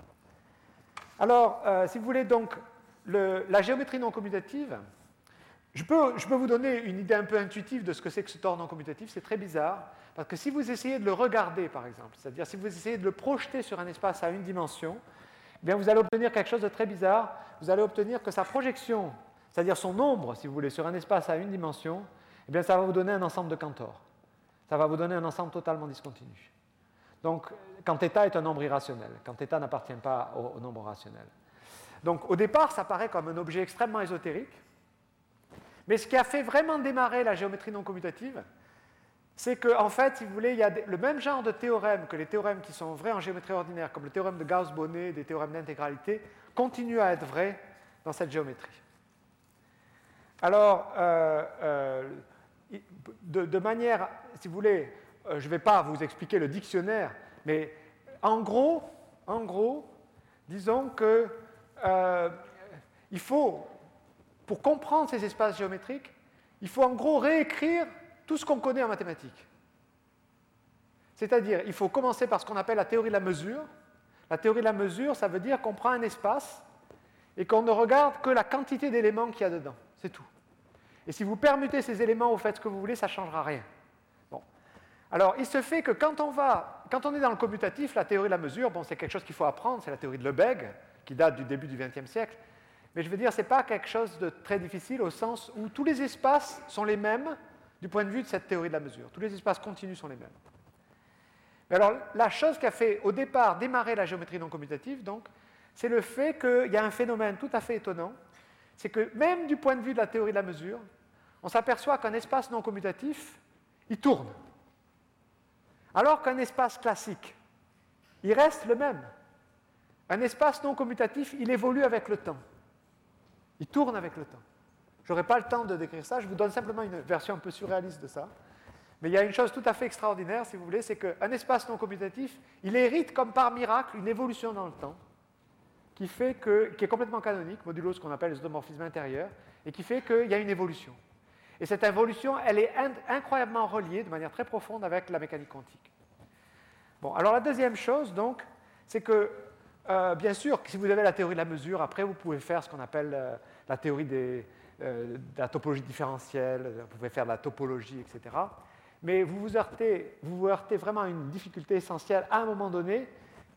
S2: Alors, si vous voulez donc, la géométrie non commutative, je peux vous donner une idée un peu intuitive de ce que c'est que ce tore non commutatif, c'est très bizarre, parce que si vous essayez de le regarder, par exemple, c'est-à-dire si vous essayez de le projeter sur un espace à une dimension, eh bien vous allez obtenir quelque chose de très bizarre, vous allez obtenir que sa projection, c'est-à-dire son ombre, si vous voulez, sur un espace à une dimension, eh bien ça va vous donner un ensemble de cantors. Ça va vous donner un ensemble totalement discontinu. Donc, quand θ est un nombre irrationnel, quand θ n'appartient pas au nombre rationnel. Donc, au départ, ça paraît comme un objet extrêmement ésotérique, mais ce qui a fait vraiment démarrer la géométrie non commutative, c'est qu'en fait, si vous voulez, il y a le même genre de théorèmes que les théorèmes qui sont vrais en géométrie ordinaire, comme le théorème de Gauss-Bonnet, des théorèmes d'intégralité, continuent à être vrais dans cette géométrie. Alors, de manière, si vous voulez, je ne vais pas vous expliquer le dictionnaire, mais en gros, disons que il faut, pour comprendre ces espaces géométriques, il faut en gros réécrire tout ce qu'on connaît en mathématiques. C'est-à-dire, il faut commencer par ce qu'on appelle la théorie de la mesure. La théorie de la mesure, ça veut dire qu'on prend un espace et qu'on ne regarde que la quantité d'éléments qu'il y a dedans. C'est tout. Et si vous permutez ces éléments, vous faites ce que vous voulez, ça ne changera rien. Bon. Alors, il se fait que quand on est dans le commutatif, la théorie de la mesure, bon, c'est quelque chose qu'il faut apprendre, c'est la théorie de Lebesgue, qui date du début du XXe siècle. Mais je veux dire, ce n'est pas quelque chose de très difficile au sens où tous les espaces sont les mêmes du point de vue de cette théorie de la mesure. Tous les espaces continus sont les mêmes. Mais alors, la chose qui a fait au départ démarrer la géométrie non commutative, donc, c'est le fait qu'il y a un phénomène tout à fait étonnant, c'est que même du point de vue de la théorie de la mesure, on s'aperçoit qu'un espace non commutatif, il tourne. Alors qu'un espace classique, il reste le même. Un espace non commutatif, il évolue avec le temps. Il tourne avec le temps. Je n'aurai pas le temps de décrire ça, je vous donne simplement une version un peu surréaliste de ça. Mais il y a une chose tout à fait extraordinaire, si vous voulez, c'est qu'un espace non commutatif, il hérite comme par miracle une évolution dans le temps, qui est complètement canonique, modulo ce qu'on appelle les isomorphismes intérieurs, et qui fait qu'il y a une évolution. Et cette évolution, elle est incroyablement reliée de manière très profonde avec la mécanique quantique. Bon, alors la deuxième chose, donc, c'est que, bien sûr, si vous avez la théorie de la mesure, après vous pouvez faire ce qu'on appelle la théorie de la topologie différentielle, vous pouvez faire de la topologie, etc. Mais vous vous heurtez vraiment à une difficulté essentielle à un moment donné,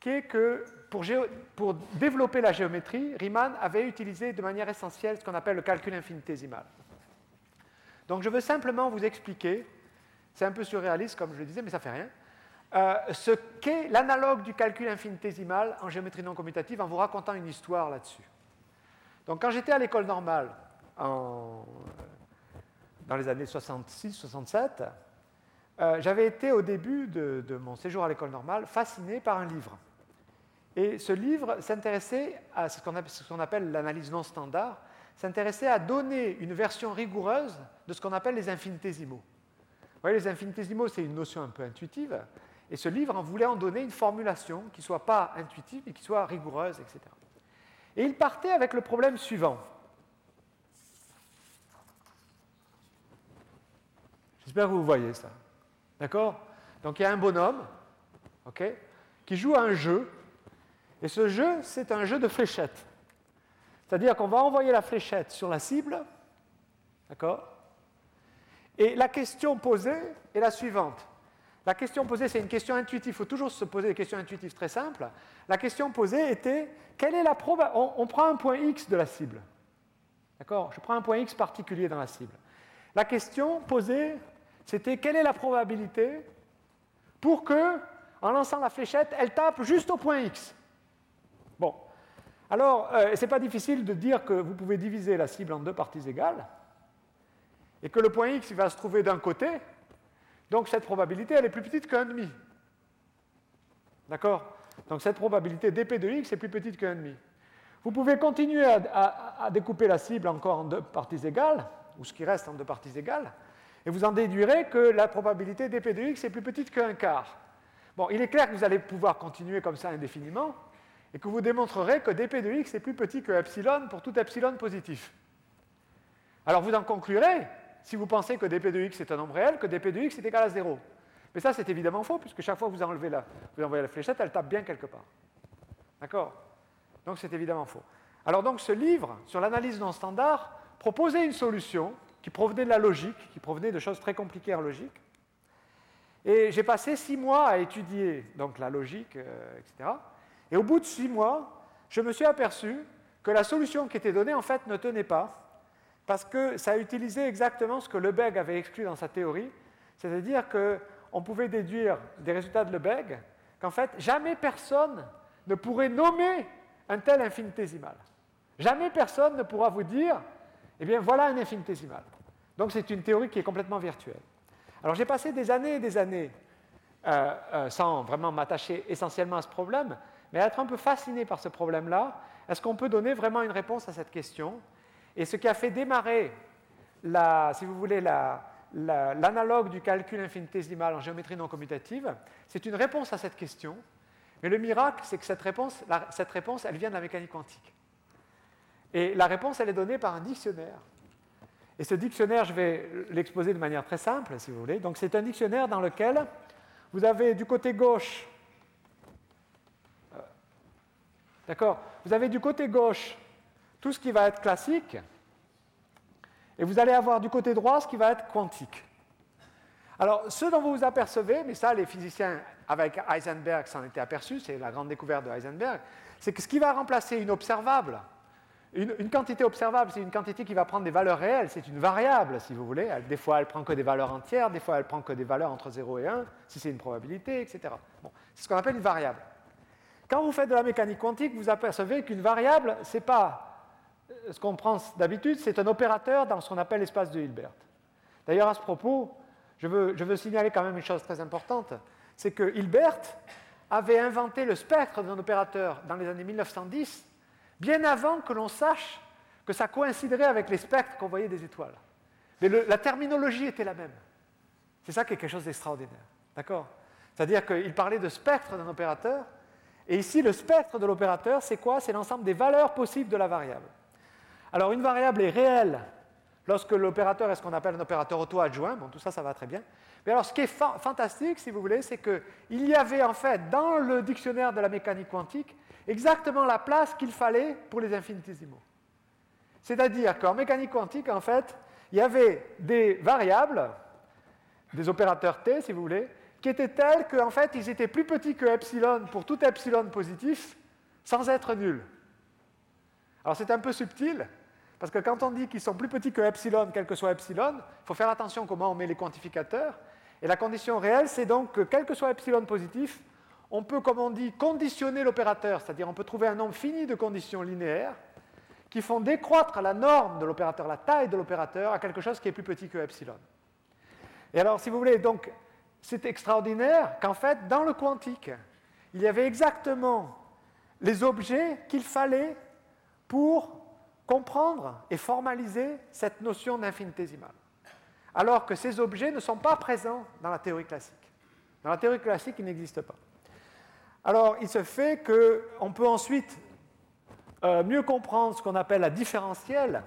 S2: qui est que pour développer la géométrie, Riemann avait utilisé de manière essentielle ce qu'on appelle le calcul infinitésimal. Donc je veux simplement vous expliquer, c'est un peu surréaliste comme je le disais, mais ça ne fait rien, ce qu'est l'analogue du calcul infinitésimal en géométrie non commutative en vous racontant une histoire là-dessus. Donc quand j'étais à l'école normale, dans les années 66-67, j'avais été au début de mon séjour à l'école normale fasciné par un livre. Et ce livre s'intéressait à ce qu'on appelle l'analyse non standard, s'intéressait à donner une version rigoureuse de ce qu'on appelle les infinitésimaux. Vous voyez, les infinitésimaux, c'est une notion un peu intuitive, et ce livre voulait en donner une formulation qui ne soit pas intuitive, mais qui soit rigoureuse, etc. Et il partait avec le problème suivant. J'espère que vous voyez ça. D'accord? Donc il y a un bonhomme, okay, qui joue à un jeu, et ce jeu, c'est un jeu de fléchettes. C'est-à-dire qu'on va envoyer la fléchette sur la cible, d'accord? Et la question posée est la suivante. La question posée, c'est une question intuitive. Il faut toujours se poser des questions intuitives très simples. La question posée était, quelle est la probabilité? On prend un point X de la cible. D'accord? Je prends un point X particulier dans la cible. La question posée, c'était quelle est la probabilité pour que, en lançant la fléchette, elle tape juste au point X? Bon. Alors, ce n'est pas difficile de dire que vous pouvez diviser la cible en deux parties égales et que le point X il va se trouver d'un côté. Donc cette probabilité, elle est plus petite que 1,5. D'accord? Donc cette probabilité dp de x est plus petite que 1,5. Vous pouvez continuer à découper la cible encore en deux parties égales, ou ce qui reste en deux parties égales, et vous en déduirez que la probabilité dp de x est plus petite que 1/4. Bon, il est clair que vous allez pouvoir continuer comme ça indéfiniment, et que vous démontrerez que dp de x est plus petit que epsilon pour tout epsilon positif. Alors vous en conclurez, si vous pensez que dp de x est un nombre réel, que dp de x est égal à 0. Mais ça, c'est évidemment faux, puisque chaque fois que vous envoyez la fléchette, elle tape bien quelque part. D'accord? Donc c'est évidemment faux. Alors donc ce livre, sur l'analyse non standard, proposait une solution qui provenait de la logique, qui provenait de choses très compliquées en logique. Et j'ai passé 6 mois à étudier donc, la logique, etc. Et au bout de 6 mois, je me suis aperçu que la solution qui était donnée, en fait, ne tenait pas, parce que ça utilisait exactement ce que Lebesgue avait exclu dans sa théorie, c'est-à-dire qu'on pouvait déduire des résultats de Lebesgue qu'en fait, jamais personne ne pourrait nommer un tel infinitésimal. Jamais personne ne pourra vous dire, eh bien, voilà un infinitésimal. Donc, c'est une théorie qui est complètement virtuelle. Alors, j'ai passé des années et des années sans vraiment m'attacher essentiellement à ce problème, mais à être un peu fasciné par ce problème-là. Est-ce qu'on peut donner vraiment une réponse à cette question? Et ce qui a fait démarrer, si vous voulez, l'analogue du calcul infinitésimal en géométrie non commutative, c'est une réponse à cette question. Mais le miracle, c'est que cette réponse, elle vient de la mécanique quantique. Et la réponse, elle est donnée par un dictionnaire. Et ce dictionnaire, je vais l'exposer de manière très simple, si vous voulez. Donc, c'est un dictionnaire dans lequel vous avez du côté gauche, d'accord? Vous avez du côté gauche tout ce qui va être classique, et vous allez avoir du côté droit ce qui va être quantique. Alors, ce dont vous vous apercevez, mais ça, les physiciens avec Heisenberg s'en étaient aperçus, c'est la grande découverte de Heisenberg, c'est que ce qui va remplacer une observable, une quantité observable, c'est une quantité qui va prendre des valeurs réelles, c'est une variable, si vous voulez. Des fois, elle prend que des valeurs entières, des fois, elle prend que des valeurs entre 0 et 1, si c'est une probabilité, etc. Bon, c'est ce qu'on appelle une variable. Quand vous faites de la mécanique quantique, vous apercevez qu'une variable, ce n'est pas ce qu'on prend d'habitude, c'est un opérateur dans ce qu'on appelle l'espace de Hilbert. D'ailleurs, à ce propos, je veux signaler quand même une chose très importante, c'est que Hilbert avait inventé le spectre d'un opérateur dans les années 1910, bien avant que l'on sache que ça coïnciderait avec les spectres qu'on voyait des étoiles. Mais la terminologie était la même. C'est ça qui est quelque chose d'extraordinaire. D'accord? C'est-à-dire qu'il parlait de spectre d'un opérateur, et ici, le spectre de l'opérateur, c'est quoi? C'est l'ensemble des valeurs possibles de la variable. Alors, une variable est réelle lorsque l'opérateur est ce qu'on appelle un opérateur auto-adjoint. Bon, tout ça, ça va très bien. Mais alors, ce qui est fantastique, si vous voulez, c'est qu'il y avait en fait, dans le dictionnaire de la mécanique quantique, exactement la place qu'il fallait pour les infinitésimaux. C'est-à-dire qu'en mécanique quantique, en fait, il y avait des variables, des opérateurs T, si vous voulez, qui étaient tels qu'en fait, ils étaient plus petits que epsilon pour tout epsilon positif, sans être nuls. Alors c'est un peu subtil, parce que quand on dit qu'ils sont plus petits que epsilon, quel que soit epsilon, il faut faire attention comment on met les quantificateurs. Et la condition réelle, c'est donc que quel que soit epsilon positif, on peut, comme on dit, conditionner l'opérateur, c'est-à-dire on peut trouver un nombre fini de conditions linéaires qui font décroître la norme de l'opérateur, la taille de l'opérateur, à quelque chose qui est plus petit que epsilon. Et alors, si vous voulez, donc, c'est extraordinaire qu'en fait, dans le quantique, il y avait exactement les objets qu'il fallait pour comprendre et formaliser cette notion d'infinitésimale. Alors que ces objets ne sont pas présents dans la théorie classique. Dans la théorie classique, ils n'existent pas. Alors, il se fait qu'on peut ensuite mieux comprendre ce qu'on appelle la différentielle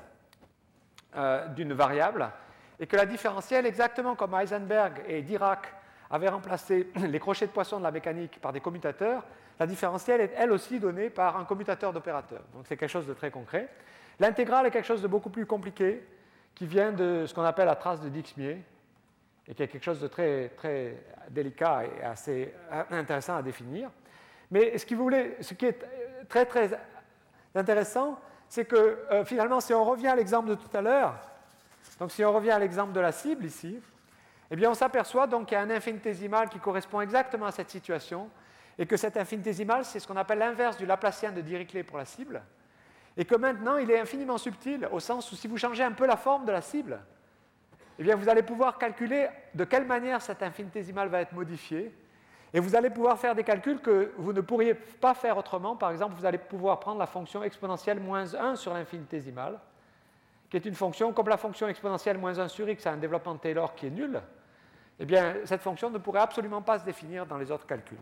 S2: d'une variable, et que la différentielle, exactement comme Heisenberg et Dirac avaient remplacé les crochets de poisson de la mécanique par des commutateurs, la différentielle est elle aussi donnée par un commutateur d'opérateurs. Donc c'est quelque chose de très concret. L'intégrale est quelque chose de beaucoup plus compliqué, qui vient de ce qu'on appelle la trace de Dixmier, et qui est quelque chose de très, très délicat et assez intéressant à définir. Mais ce qui est très, très intéressant, c'est que finalement, si on revient à l'exemple de tout à l'heure, donc si on revient à l'exemple de la cible ici, eh bien on s'aperçoit donc qu'il y a un infinitésimal qui correspond exactement à cette situation, et que cet infinitésimal, c'est ce qu'on appelle l'inverse du Laplacien de Dirichlet pour la cible, et que maintenant, il est infiniment subtil, au sens où si vous changez un peu la forme de la cible, eh bien vous allez pouvoir calculer de quelle manière cet infinitésimal va être modifié, et vous allez pouvoir faire des calculs que vous ne pourriez pas faire autrement. Par exemple, vous allez pouvoir prendre la fonction exponentielle moins 1 sur l'infinitésimal, qui est une fonction, comme la fonction exponentielle moins 1 sur x a un développement de Taylor qui est nul, eh bien, cette fonction ne pourrait absolument pas se définir dans les autres calculs.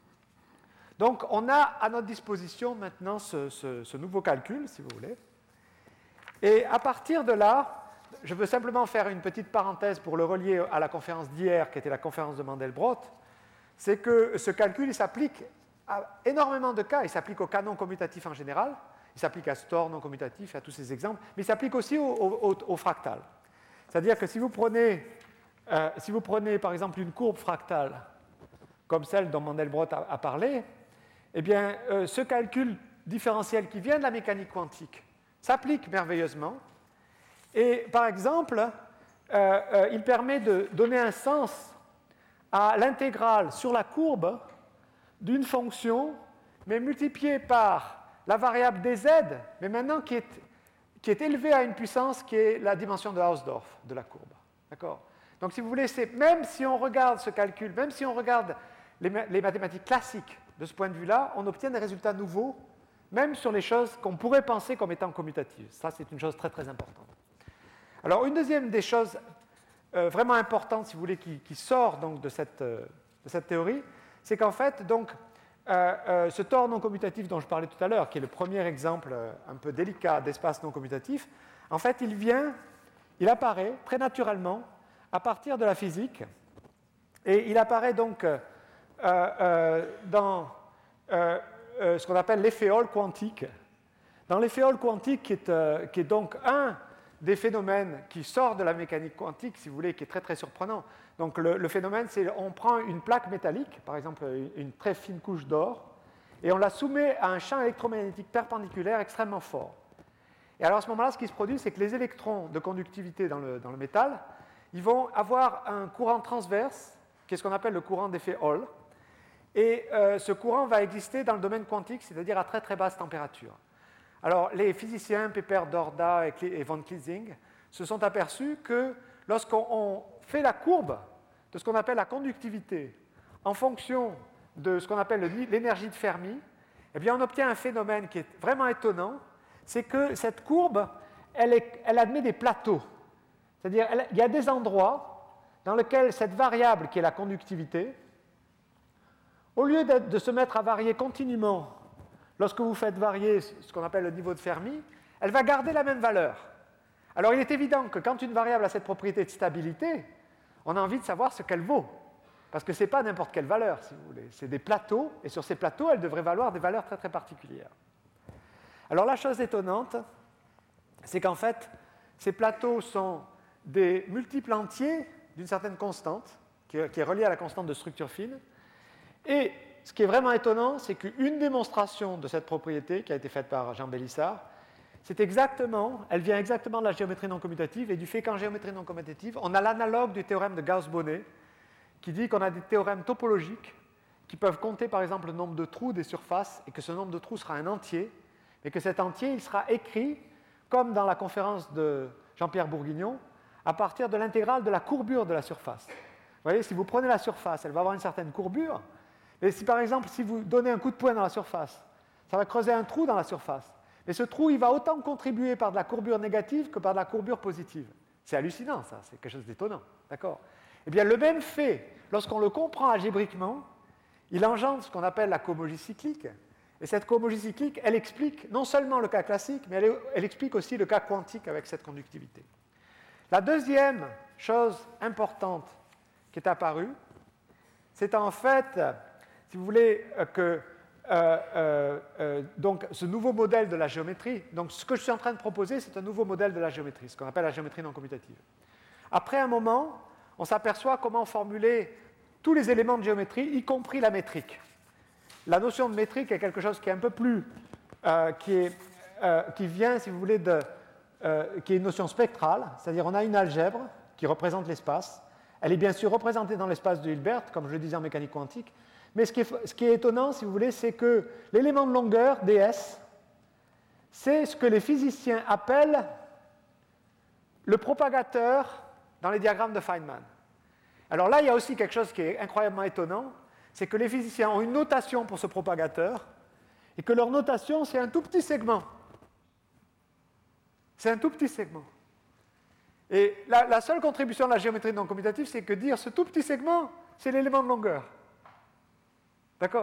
S2: Donc, on a à notre disposition maintenant ce nouveau calcul, si vous voulez. Et à partir de là, je veux simplement faire une petite parenthèse pour le relier à la conférence d'hier, qui était la conférence de Mandelbrot, c'est que ce calcul, il s'applique à énormément de cas. Il s'applique au canon commutatif en général, il s'applique à Stor non commutatif, à tous ces exemples, mais il s'applique aussi au fractal. C'est-à-dire que si vous prenez par exemple une courbe fractale, comme celle dont Mandelbrot a parlé, eh bien, ce calcul différentiel qui vient de la mécanique quantique s'applique merveilleusement. Et par exemple, il permet de donner un sens à l'intégrale sur la courbe d'une fonction, mais multipliée par la variable dz, mais maintenant qui est élevée à une puissance qui est la dimension de Hausdorff de la courbe. D'accord ? Donc si vous voulez, même si on regarde ce calcul, même si on regarde les mathématiques classiques de ce point de vue-là, on obtient des résultats nouveaux, même sur les choses qu'on pourrait penser comme étant commutatives. Ça, c'est une chose très, très importante. Alors, une deuxième des choses vraiment importantes, si vous voulez, qui sort donc de cette théorie, c'est qu'en fait, donc, ce tore non commutatif dont je parlais tout à l'heure, qui est le premier exemple un peu délicat d'espace non commutatif, en fait, il apparaît très naturellement à partir de la physique, et il apparaît donc dans ce qu'on appelle l'effet Hall quantique. Dans l'effet Hall quantique, qui est donc un des phénomènes qui sort de la mécanique quantique, si vous voulez, qui est très très surprenant. Donc le phénomène, c'est on prend une plaque métallique, par exemple une très fine couche d'or, et on la soumet à un champ électromagnétique perpendiculaire extrêmement fort. Et alors à ce moment-là, ce qui se produit, c'est que les électrons de conductivité dans le métal, ils vont avoir un courant transverse, qui est ce qu'on appelle le courant d'effet Hall, et ce courant va exister dans le domaine quantique, c'est-à-dire à très très basse température. Alors, les physiciens Pepper, Dorda et von Kliesing se sont aperçus que lorsqu'on fait la courbe de ce qu'on appelle la conductivité en fonction de ce qu'on appelle l'énergie de Fermi, eh bien, on obtient un phénomène qui est vraiment étonnant, c'est que cette courbe, elle admet des plateaux. C'est-à-dire, il y a des endroits dans lesquels cette variable, qui est la conductivité, au lieu de se mettre à varier continuellement, lorsque vous faites varier ce qu'on appelle le niveau de Fermi, elle va garder la même valeur. Alors il est évident que quand une variable a cette propriété de stabilité, on a envie de savoir ce qu'elle vaut. Parce que ce n'est pas n'importe quelle valeur, si vous voulez. C'est des plateaux, et sur ces plateaux, elle devrait valoir des valeurs très très particulières. Alors la chose étonnante, c'est qu'en fait, ces plateaux sont des multiples entiers d'une certaine constante, qui est relié à la constante de structure fine. Et ce qui est vraiment étonnant, c'est qu'une démonstration de cette propriété qui a été faite par Jean Bélissard, elle vient exactement de la géométrie non commutative et du fait qu'en géométrie non commutative, on a l'analogue du théorème de Gauss-Bonnet qui dit qu'on a des théorèmes topologiques qui peuvent compter par exemple le nombre de trous des surfaces et que ce nombre de trous sera un entier, mais que cet entier il sera écrit comme dans la conférence de Jean-Pierre Bourguignon à partir de l'intégrale de la courbure de la surface. Vous voyez, si vous prenez la surface, elle va avoir une certaine courbure, mais si par exemple, si vous donnez un coup de poing dans la surface, ça va creuser un trou dans la surface. Mais ce trou, il va autant contribuer par de la courbure négative que par de la courbure positive. C'est hallucinant, ça, c'est quelque chose d'étonnant. D'accord ? Eh bien, le même fait, lorsqu'on le comprend algébriquement, il engendre ce qu'on appelle la cohomologie cyclique. Et cette cohomologie cyclique, elle explique non seulement le cas classique, mais elle explique aussi le cas quantique avec cette conductivité. La deuxième chose importante qui est apparue, c'est en fait, si vous voulez, que donc ce nouveau modèle de la géométrie, donc ce que je suis en train de proposer, c'est un nouveau modèle de la géométrie, ce qu'on appelle la géométrie non commutative. Après un moment, on s'aperçoit comment formuler tous les éléments de géométrie, y compris la métrique. La notion de métrique est quelque chose qui est un peu plus, qui vient, si vous voulez, qui est une notion spectrale, c'est-à-dire on a une algèbre qui représente l'espace. Elle est bien sûr représentée dans l'espace de Hilbert, comme je le disais en mécanique quantique, mais ce qui est étonnant, si vous voulez, c'est que l'élément de longueur, ds, c'est ce que les physiciens appellent le propagateur dans les diagrammes de Feynman. Alors là, il y a aussi quelque chose qui est incroyablement étonnant, c'est que les physiciens ont une notation pour ce propagateur, et que leur notation, c'est un tout petit segment. C'est un tout petit segment. Et la seule contribution de la géométrie non commutative, c'est que dire ce tout petit segment, c'est l'élément de longueur. D'accord ?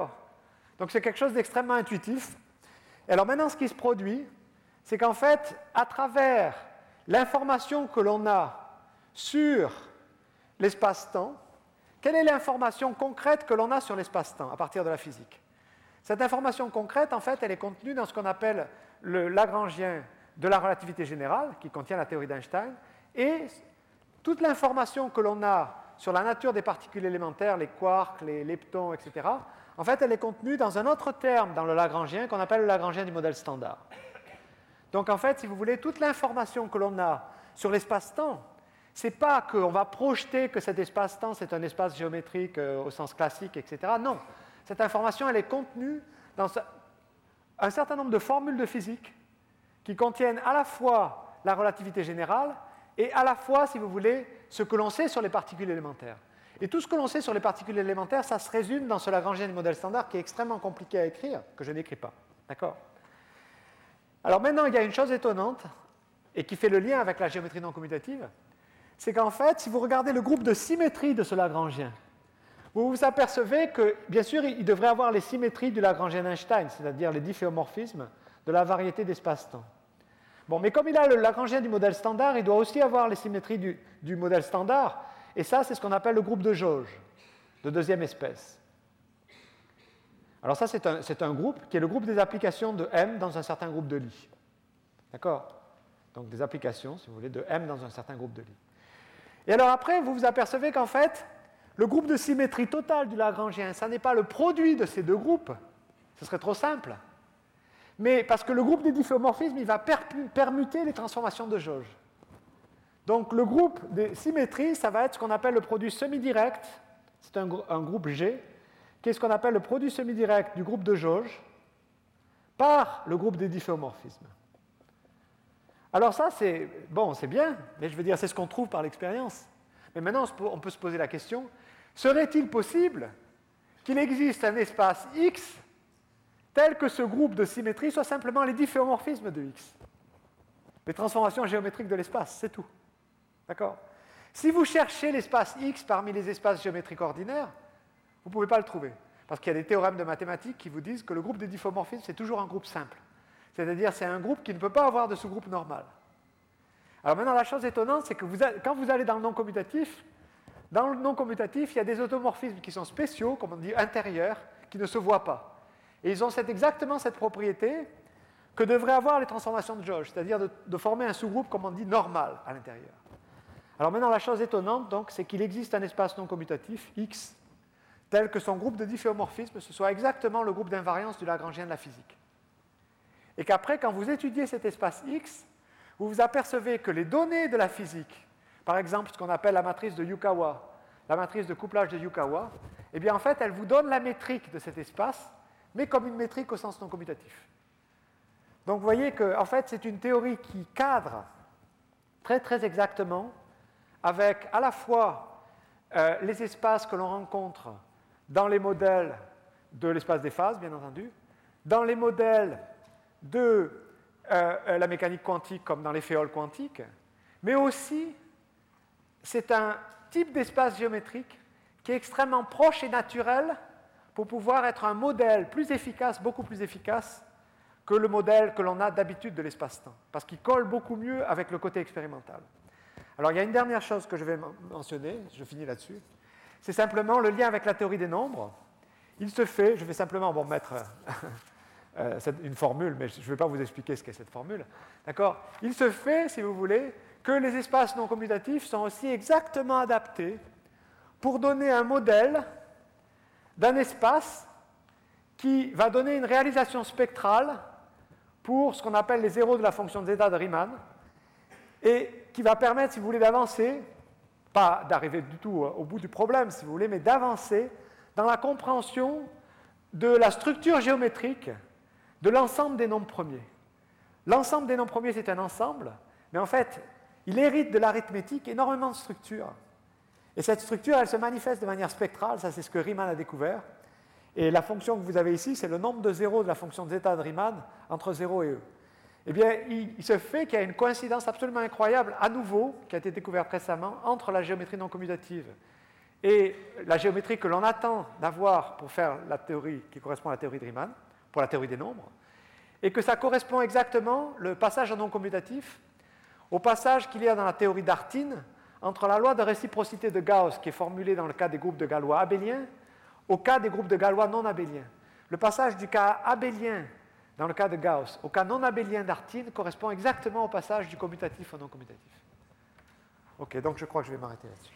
S2: Donc c'est quelque chose d'extrêmement intuitif. Et alors maintenant, ce qui se produit, c'est qu'en fait, à travers l'information que l'on a sur l'espace-temps, quelle est l'information concrète que l'on a sur l'espace-temps à partir de la physique ? Cette information concrète, en fait, elle est contenue dans ce qu'on appelle le Lagrangien de la relativité générale, qui contient la théorie d'Einstein, et toute l'information que l'on a sur la nature des particules élémentaires, les quarks, les leptons, etc., en fait, elle est contenue dans un autre terme dans le Lagrangien qu'on appelle le Lagrangien du modèle standard. Donc, en fait, si vous voulez, toute l'information que l'on a sur l'espace-temps, ce n'est pas qu'on va projeter que cet espace-temps, c'est un espace géométrique au sens classique, etc. Non. Cette information, elle est contenue dans un certain nombre de formules de physique qui contiennent à la fois la relativité générale et à la fois, si vous voulez, ce que l'on sait sur les particules élémentaires. Et tout ce que l'on sait sur les particules élémentaires, ça se résume dans ce Lagrangien du modèle standard qui est extrêmement compliqué à écrire, que je n'écris pas. D'accord ? Alors maintenant, il y a une chose étonnante, et qui fait le lien avec la géométrie non commutative, c'est qu'en fait, si vous regardez le groupe de symétrie de ce Lagrangien, vous vous apercevez que, bien sûr, il devrait avoir les symétries du Lagrangien d'Einstein, c'est-à-dire les difféomorphismes de la variété d'espace-temps. Bon, mais comme il a le Lagrangien du modèle standard, il doit aussi avoir les symétries du modèle standard, et ça, c'est ce qu'on appelle le groupe de jauge, de deuxième espèce. Alors ça, c'est un groupe qui est le groupe des applications de M dans un certain groupe de Lie. D'accord ? Donc des applications, si vous voulez, de M dans un certain groupe de Lie. Et alors après, vous vous apercevez qu'en fait, le groupe de symétrie totale du Lagrangien, ça n'est pas le produit de ces deux groupes, ce serait trop simple. Mais parce que le groupe des difféomorphismes, il va permuter les transformations de jauge. Donc le groupe des symétries, ça va être ce qu'on appelle le produit semi-direct, c'est un groupe G, qui est ce qu'on appelle le produit semi-direct du groupe de jauge par le groupe des difféomorphismes. Alors ça, c'est bien, mais je veux dire, c'est ce qu'on trouve par l'expérience. Mais maintenant, on peut se poser la question, serait-il possible qu'il existe un espace X tel que ce groupe de symétrie soit simplement les difféomorphismes de X? Les transformations géométriques de l'espace, c'est tout. D'accord ? Si vous cherchez l'espace X parmi les espaces géométriques ordinaires, vous ne pouvez pas le trouver. Parce qu'il y a des théorèmes de mathématiques qui vous disent que le groupe des difféomorphismes, c'est toujours un groupe simple. C'est-à-dire, c'est un groupe qui ne peut pas avoir de sous-groupe normal. Alors maintenant, la chose étonnante, c'est que quand vous allez dans le non-commutatif, il y a des automorphismes qui sont spéciaux, comme on dit, intérieurs, qui ne se voient pas. Et ils ont exactement cette propriété que devraient avoir les transformations de jauge, c'est-à-dire de former un sous-groupe, comme on dit, normal à l'intérieur. Alors maintenant, la chose étonnante, donc, c'est qu'il existe un espace non commutatif, X, tel que son groupe de difféomorphisme, ce soit exactement le groupe d'invariance du Lagrangien de la physique. Et qu'après, quand vous étudiez cet espace X, vous vous apercevez que les données de la physique, par exemple ce qu'on appelle la matrice de Yukawa, la matrice de couplage de Yukawa, eh bien en fait, elle vous donne la métrique de cet espace, mais comme une métrique au sens non commutatif. Donc vous voyez que en fait, c'est une théorie qui cadre très très exactement avec à la fois les espaces que l'on rencontre dans les modèles de l'espace des phases, bien entendu, dans les modèles de la mécanique quantique comme dans les féoles quantiques, mais aussi c'est un type d'espace géométrique qui est extrêmement proche et naturel pour pouvoir être un modèle plus efficace, beaucoup plus efficace que le modèle que l'on a d'habitude de l'espace-temps, parce qu'il colle beaucoup mieux avec le côté expérimental. Alors il y a une dernière chose que je vais mentionner, je finis là-dessus, c'est simplement le lien avec la théorie des nombres. Il se fait, je vais simplement mettre une formule, mais je ne vais pas vous expliquer ce qu'est cette formule, d'accord ? Il se fait, si vous voulez, que les espaces non commutatifs sont aussi exactement adaptés pour donner un modèle d'un espace qui va donner une réalisation spectrale pour ce qu'on appelle les zéros de la fonction de zeta de Riemann, et qui va permettre, si vous voulez, d'avancer, pas d'arriver du tout au bout du problème, si vous voulez, mais d'avancer dans la compréhension de la structure géométrique de l'ensemble des nombres premiers. L'ensemble des nombres premiers, c'est un ensemble, mais en fait, il hérite de l'arithmétique énormément de structures. Et cette structure, elle se manifeste de manière spectrale, ça c'est ce que Riemann a découvert. Et la fonction que vous avez ici, c'est le nombre de zéros de la fonction de zeta de Riemann entre 0 et e. Eh bien, il se fait qu'il y a une coïncidence absolument incroyable, à nouveau, qui a été découverte récemment, entre la géométrie non commutative et la géométrie que l'on attend d'avoir pour faire la théorie qui correspond à la théorie de Riemann, pour la théorie des nombres, et que ça correspond exactement, le passage en non commutatif, au passage qu'il y a dans la théorie d'Artin entre la loi de réciprocité de Gauss, qui est formulée dans le cas des groupes de Galois abéliens, au cas des groupes de Galois non abéliens. Le passage du cas abélien dans le cas de Gauss au cas non abélien d'Artin correspond exactement au passage du commutatif au non commutatif. Ok, donc je crois que je vais m'arrêter là-dessus.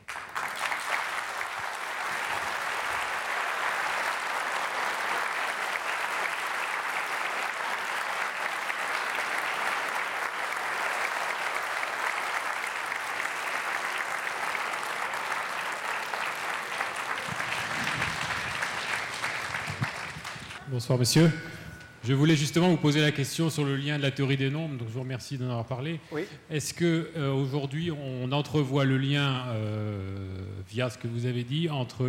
S3: Bonsoir monsieur. Je voulais justement vous poser la question sur le lien de la théorie des nombres, donc je vous remercie d'en avoir parlé.
S2: Oui.
S3: Est-ce qu'aujourd'hui on entrevoit le lien, via ce que vous avez dit, entre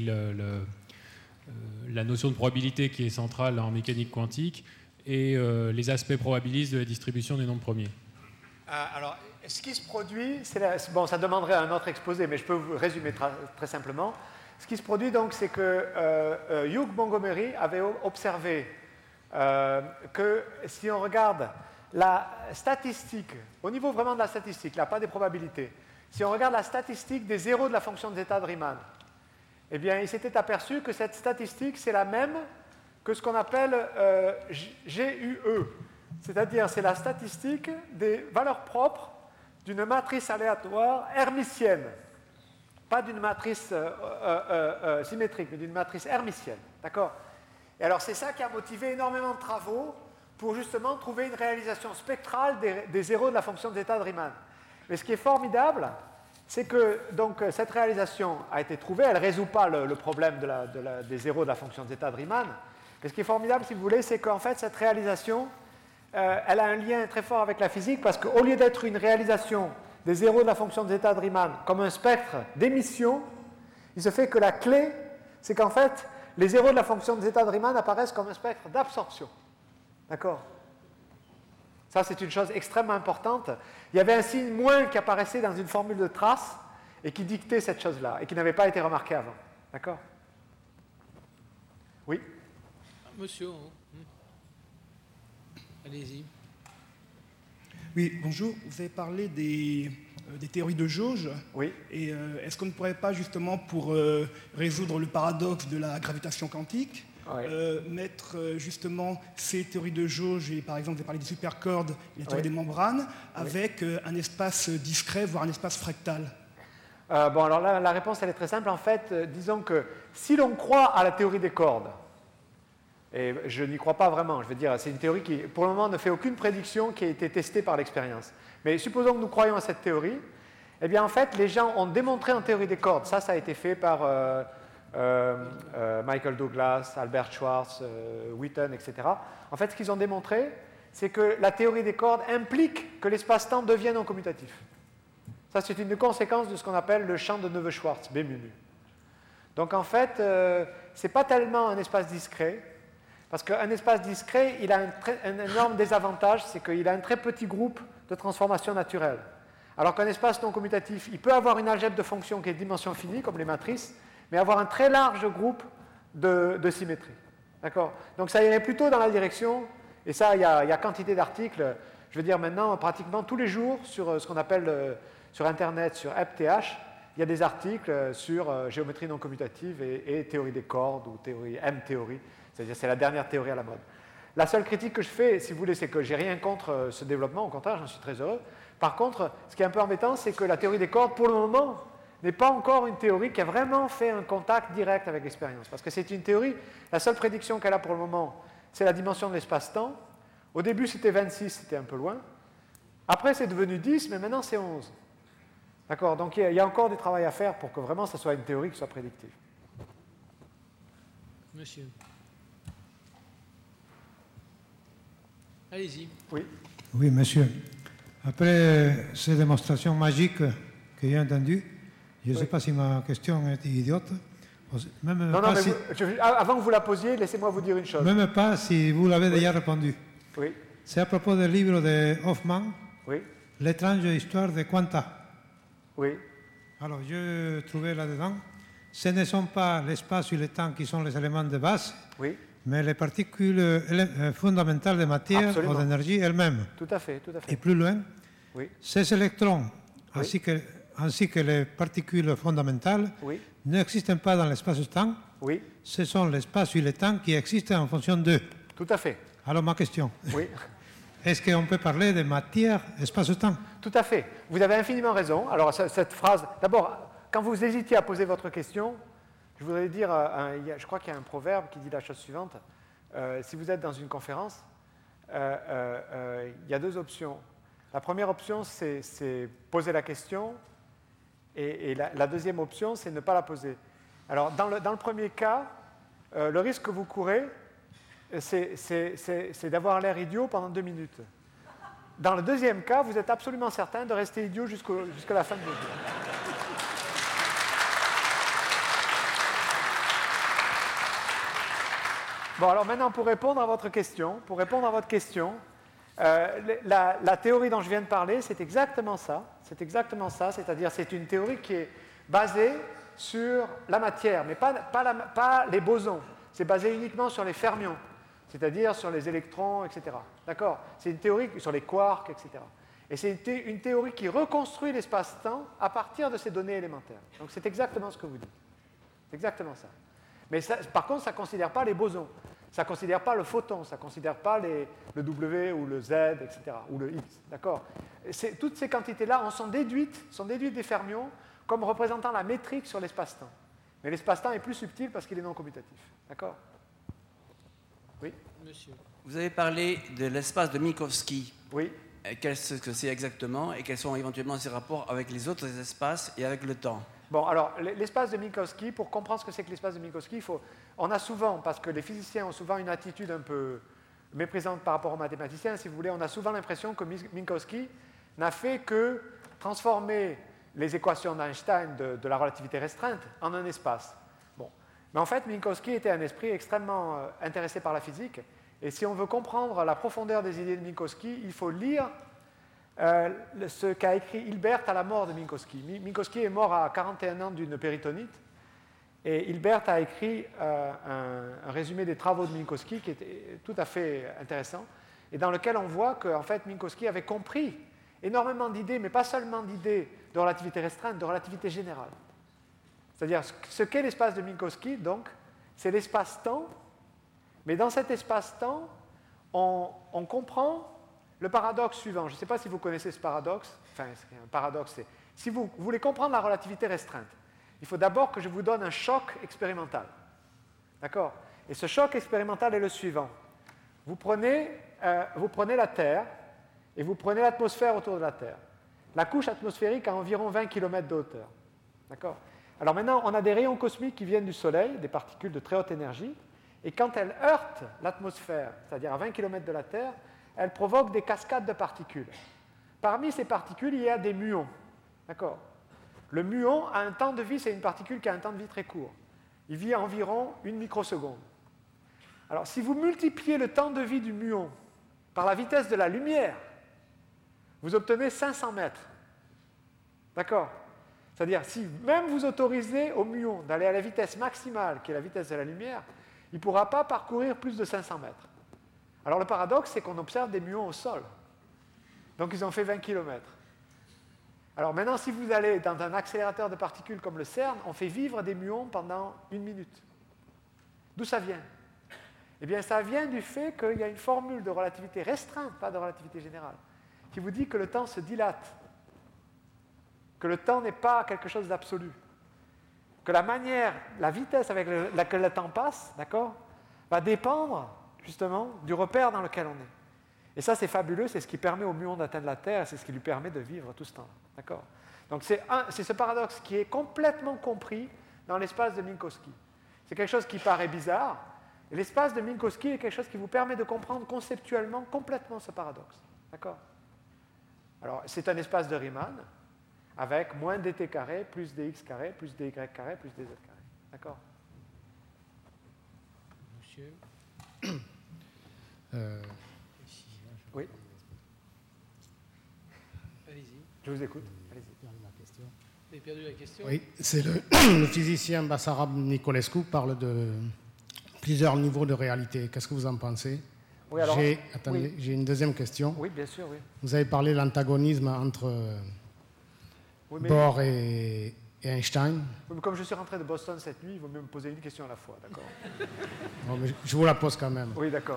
S3: la notion de probabilité qui est centrale en mécanique quantique et les aspects probabilistes de la distribution des nombres premiers?
S2: Alors, ce qui se produit, bon, ça demanderait un autre exposé, mais je peux vous résumer très simplement. Ce qui se produit donc, c'est que Hugh Montgomery avait observé que si on regarde la statistique, au niveau vraiment de la statistique, là, pas des probabilités, si on regarde la statistique des zéros de la fonction de zeta de Riemann, eh bien, il s'était aperçu que cette statistique, c'est la même que ce qu'on appelle GUE, c'est-à-dire c'est la statistique des valeurs propres d'une matrice aléatoire hermitienne. Pas d'une matrice symétrique, mais d'une matrice hermitienne. D'accord ? Et alors, c'est ça qui a motivé énormément de travaux pour justement trouver une réalisation spectrale des zéros de la fonction de zeta de Riemann. Mais ce qui est formidable, c'est que donc, cette réalisation a été trouvée. Elle ne résout pas le problème des zéros de la fonction de zeta de Riemann. Mais ce qui est formidable, si vous voulez, c'est qu'en fait, cette réalisation, elle a un lien très fort avec la physique, parce qu'au lieu d'être une réalisation des zéros de la fonction de zeta de Riemann comme un spectre d'émission, il se fait que la clé, c'est qu'en fait, les zéros de la fonction de zeta de Riemann apparaissent comme un spectre d'absorption. D'accord ? Ça, c'est une chose extrêmement importante. Il y avait un signe moins qui apparaissait dans une formule de trace et qui dictait cette chose-là, et qui n'avait pas été remarqué avant. D'accord ? Oui ?
S1: Monsieur, allez-y.
S4: Oui, bonjour. Vous avez parlé des théories de jauge.
S2: Oui.
S4: Et est-ce qu'on ne pourrait pas, justement, pour résoudre le paradoxe de la gravitation quantique, mettre justement ces théories de jauge, et par exemple, vous avez parlé des supercordes, la théorie des membranes, avec un espace discret, voire un espace fractal?
S2: Bon, alors là, la réponse, elle est très simple. En fait, disons que si l'on croit à la théorie des cordes, et je n'y crois pas vraiment, je veux dire, c'est une théorie qui, pour le moment, ne fait aucune prédiction qui a été testée par l'expérience. Mais supposons que nous croyons à cette théorie, eh bien, en fait, les gens ont démontré en théorie des cordes, ça a été fait par Michael Douglas, Albert Schwartz, Wheaton, etc. En fait, ce qu'ils ont démontré, c'est que la théorie des cordes implique que l'espace-temps devienne non commutatif. Ça, c'est une conséquence de ce qu'on appelle le champ de Neveu-Schwartz, B mu mu. Donc, en fait, ce n'est pas tellement un espace discret, parce qu'un espace discret, il a un énorme désavantage, c'est qu'il a un très petit groupe de transformations naturelles. Alors qu'un espace non commutatif, il peut avoir une algèbre de fonctions qui est de dimension finie, comme les matrices, mais avoir un très large groupe de symétries. D'accord ? Donc, ça irait plutôt dans la direction, et ça, il y a quantité d'articles, je veux dire maintenant, pratiquement tous les jours, sur ce qu'on appelle... sur Internet, sur EPTH, il y a des articles sur géométrie non commutative et théorie des cordes ou théorie M-théorie, c'est-à-dire c'est la dernière théorie à la mode. La seule critique que je fais, si vous voulez, c'est que j'ai rien contre ce développement, au contraire, j'en suis très heureux. Par contre, ce qui est un peu embêtant, c'est que la théorie des cordes, pour le moment, n'est pas encore une théorie qui a vraiment fait un contact direct avec l'expérience. Parce que c'est une théorie, la seule prédiction qu'elle a pour le moment, c'est la dimension de l'espace-temps. Au début, c'était 26, c'était un peu loin. Après, c'est devenu 10, mais maintenant, c'est 11. D'accord, donc il y a encore du travail à faire pour que vraiment ça soit une théorie qui soit prédictive.
S1: Monsieur. Allez-y.
S2: Oui.
S5: Oui, monsieur. Après ces démonstrations magiques que j'ai entendues, je ne sais pas si ma question est idiote. Même
S2: non,
S5: pas
S2: mais
S5: si,
S2: avant que vous la posiez, laissez-moi vous dire une chose.
S5: Même pas si vous l'avez déjà répondu.
S2: Oui.
S5: C'est à propos du livre de Hoffman,
S2: Oui.
S5: L'étrange histoire de Quanta.
S2: Oui.
S5: Alors, je trouvais là-dedans, ce ne sont pas l'espace ou le temps qui sont les éléments de base,
S2: Oui.
S5: mais les particules fondamentales de matière
S2: Absolument.
S5: ou d'énergie elles-mêmes.
S2: Tout à fait, tout à fait.
S5: Et plus loin,
S2: Oui.
S5: ces électrons,
S2: Oui.
S5: ainsi que les particules fondamentales,
S2: Oui.
S5: n'existent pas dans l'espace-temps.
S2: Oui.
S5: Ce sont l'espace et le temps qui existent en fonction d'eux.
S2: Tout à fait.
S5: Alors, ma question,
S2: Oui.
S5: est-ce qu'on peut parler de matière, espace-temps?
S2: Tout à fait. Vous avez infiniment raison. Alors, cette phrase, d'abord, quand vous hésitiez à poser votre question, je voudrais dire, je crois qu'il y a un proverbe qui dit la chose suivante. Si vous êtes dans une conférence, il y a deux options. La première option, c'est poser la question, et la deuxième option, c'est ne pas la poser. Alors, dans le premier cas, le risque que vous courez, c'est d'avoir l'air idiot pendant 2 minutes. Dans le deuxième cas, vous êtes absolument certain de rester idiot jusqu'à la fin de vos jours. Bon, alors maintenant, pour répondre à votre question, la théorie dont je viens de parler, c'est exactement ça. C'est-à-dire c'est une théorie qui est basée sur la matière, mais pas les bosons. C'est basé uniquement sur les fermions, c'est-à-dire sur les électrons, etc. D'accord ? C'est une théorie sur les quarks, etc. Et c'est une théorie qui reconstruit l'espace-temps à partir de ces données élémentaires. Donc c'est exactement ce que vous dites. C'est exactement ça. Mais ça, par contre, ça ne considère pas les bosons. Ça ne considère pas le photon, ça ne considère pas le W ou le Z, etc. Ou le X. D'accord ? Toutes ces quantités-là sont déduites des fermions comme représentant la métrique sur l'espace-temps. Mais l'espace-temps est plus subtil parce qu'il est non commutatif. D'accord ? Oui ?
S1: Monsieur.
S6: Vous avez parlé de l'espace de Minkowski.
S2: Oui.
S6: Qu'est-ce que c'est exactement et quels sont éventuellement ses rapports avec les autres espaces et avec le temps?
S2: Bon, alors, l'espace de Minkowski, pour comprendre ce que c'est que l'espace de Minkowski, on a souvent, parce que les physiciens ont souvent une attitude un peu méprisante par rapport aux mathématiciens, si vous voulez, on a souvent l'impression que Minkowski n'a fait que transformer les équations d'Einstein de la relativité restreinte en un espace. Bon. Mais en fait, Minkowski était un esprit extrêmement intéressé par la physique, et si on veut comprendre la profondeur des idées de Minkowski, il faut lire ce qu'a écrit Hilbert à la mort de Minkowski. Minkowski est mort à 41 ans d'une péritonite, et Hilbert a écrit un résumé des travaux de Minkowski qui était tout à fait intéressant, et dans lequel on voit qu'en fait Minkowski avait compris énormément d'idées, mais pas seulement d'idées de relativité restreinte, de relativité générale. C'est-à-dire ce qu'est l'espace de Minkowski, donc, c'est l'espace-temps, mais dans cet espace-temps, on comprend le paradoxe suivant. Je ne sais pas si vous connaissez ce paradoxe. Enfin, c'est un paradoxe, Si vous voulez comprendre la relativité restreinte, il faut d'abord que je vous donne un choc expérimental. D'accord? Et ce choc expérimental est le suivant. Vous prenez la Terre et vous prenez l'atmosphère autour de la Terre. La couche atmosphérique a environ 20 km de hauteur. D'accord? Alors maintenant, on a des rayons cosmiques qui viennent du Soleil, des particules de très haute énergie, et quand elles heurtent l'atmosphère, c'est-à-dire à 20 km de la Terre, elles provoquent des cascades de particules. Parmi ces particules, il y a des muons. D'accord? Le muon a un temps de vie, c'est une particule qui a un temps de vie très court. Il vit à environ 1 microseconde. Alors, si vous multipliez le temps de vie du muon par la vitesse de la lumière, vous obtenez 500 mètres. D'accord? C'est-à-dire, si même vous autorisez au muon d'aller à la vitesse maximale, qui est la vitesse de la lumière, il ne pourra pas parcourir plus de 500 mètres. Alors, le paradoxe, c'est qu'on observe des muons au sol. Donc, ils ont fait 20 km. Alors maintenant, si vous allez dans un accélérateur de particules comme le CERN, on fait vivre des muons pendant 1 minute. D'où ça vient? Eh bien, ça vient du fait qu'il y a une formule de relativité restreinte, pas de relativité générale, qui vous dit que le temps se dilate, que le temps n'est pas quelque chose d'absolu, que la vitesse avec laquelle le temps passe, d'accord, va dépendre justement du repère dans lequel on est. Et ça, c'est fabuleux, c'est ce qui permet au muon d'atteindre la Terre, c'est ce qui lui permet de vivre tout ce temps-là. D'accord? Donc c'est ce paradoxe qui est complètement compris dans l'espace de Minkowski. C'est quelque chose qui paraît bizarre, et l'espace de Minkowski est quelque chose qui vous permet de comprendre conceptuellement complètement ce paradoxe. D'accord? Alors, c'est un espace de Riemann, avec moins dt carré, plus dx carré, plus dy carré, plus dz carré. D'accord?
S1: Monsieur.
S2: Oui.
S1: Allez-y.
S2: Je vous écoute. Allez-y.
S1: Vous avez perdu la question?
S7: Oui, c'est le physicien Bassarab Nicolescu parle de plusieurs niveaux de réalité. Qu'est-ce que vous en pensez?
S2: Oui, alors,
S7: j'ai une deuxième question.
S2: Oui, bien sûr, oui.
S7: Vous avez parlé de l'antagonisme entre Bohr et Einstein.
S2: Oui, mais comme je suis rentré de Boston cette nuit, il vaut mieux me poser une question à la fois, d'accord?
S7: Bon, mais je vous la pose quand même.
S2: Oui, d'accord.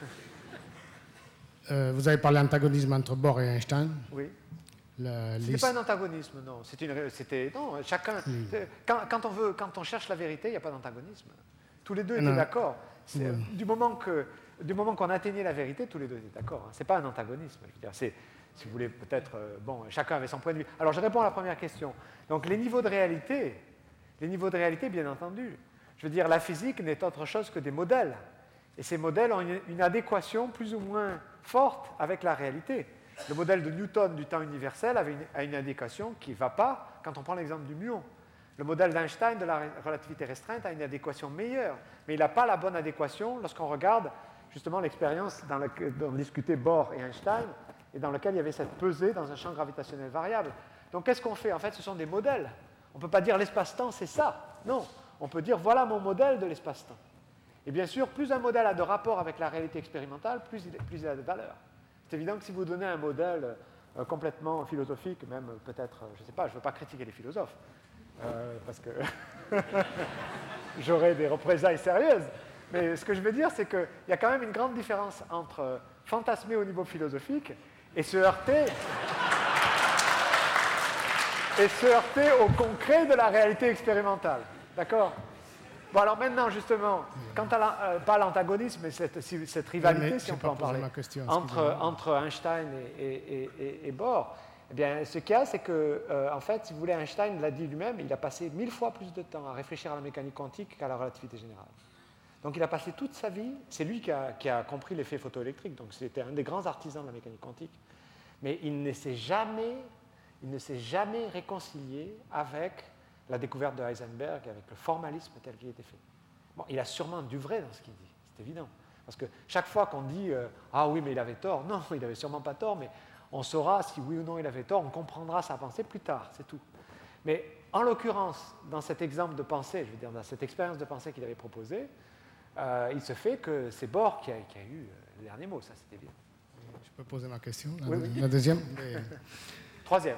S7: Vous avez parlé d'antagonisme entre Bohr et Einstein.
S2: Oui. Ce n'est pas un antagonisme, non. Non, chacun. Oui. Quand on cherche la vérité, il n'y a pas d'antagonisme. Tous les deux étaient d'accord. Oui. Du moment qu'on atteignait la vérité, tous les deux étaient d'accord. Ce n'est pas un antagonisme. Je veux dire, si vous voulez, peut-être, chacun avait son point de vue. Alors, je réponds à la première question. Donc, les niveaux de réalité, bien entendu. Je veux dire, la physique n'est autre chose que des modèles. Et ces modèles ont une adéquation plus ou moins forte avec la réalité. Le modèle de Newton du temps universel a une adéquation qui ne va pas quand on prend l'exemple du muon. Le modèle d'Einstein de la relativité restreinte a une adéquation meilleure, mais il n'a pas la bonne adéquation lorsqu'on regarde justement l'expérience dont discutaient Bohr et Einstein et dans laquelle il y avait cette pesée dans un champ gravitationnel variable. Donc qu'est-ce qu'on fait? En fait, ce sont des modèles. On ne peut pas dire l'espace-temps, c'est ça. Non, on peut dire voilà mon modèle de l'espace-temps. Et bien sûr, plus un modèle a de rapport avec la réalité expérimentale, plus il a de valeur. C'est évident que si vous donnez un modèle complètement philosophique, même peut-être, je ne sais pas, je ne veux pas critiquer les philosophes, parce que j'aurais des représailles sérieuses. Mais ce que je veux dire, c'est qu'il y a quand même une grande différence entre fantasmer au niveau philosophique et se heurter au concret de la réalité expérimentale. D'accord? Bon, alors maintenant, justement, quant à pas l'antagonisme, mais cette rivalité, si on peut en parler, entre Einstein et Bohr, eh bien, ce qu'il y a, c'est que, en fait, si vous voulez, Einstein l'a dit lui-même, il a passé 1000 fois plus de temps à réfléchir à la mécanique quantique qu'à la relativité générale. Donc, il a passé toute sa vie, c'est lui qui a compris l'effet photoélectrique, donc c'était un des grands artisans de la mécanique quantique, mais il ne s'est jamais réconcilié avec la découverte de Heisenberg, avec le formalisme tel qu'il était fait. Bon, il a sûrement du vrai dans ce qu'il dit, c'est évident. Parce que chaque fois qu'on dit « Ah oui, mais il avait tort », non, il n'avait sûrement pas tort, mais on saura si oui ou non il avait tort, on comprendra sa pensée plus tard, c'est tout. Mais en l'occurrence, dans cet exemple de pensée, je veux dire, dans cette expérience de pensée qu'il avait proposée, il se fait que c'est Bohr qui a eu le dernier mot, ça c'était bien.
S7: Je peux poser ma question,
S2: oui.
S7: La deuxième
S2: Troisième.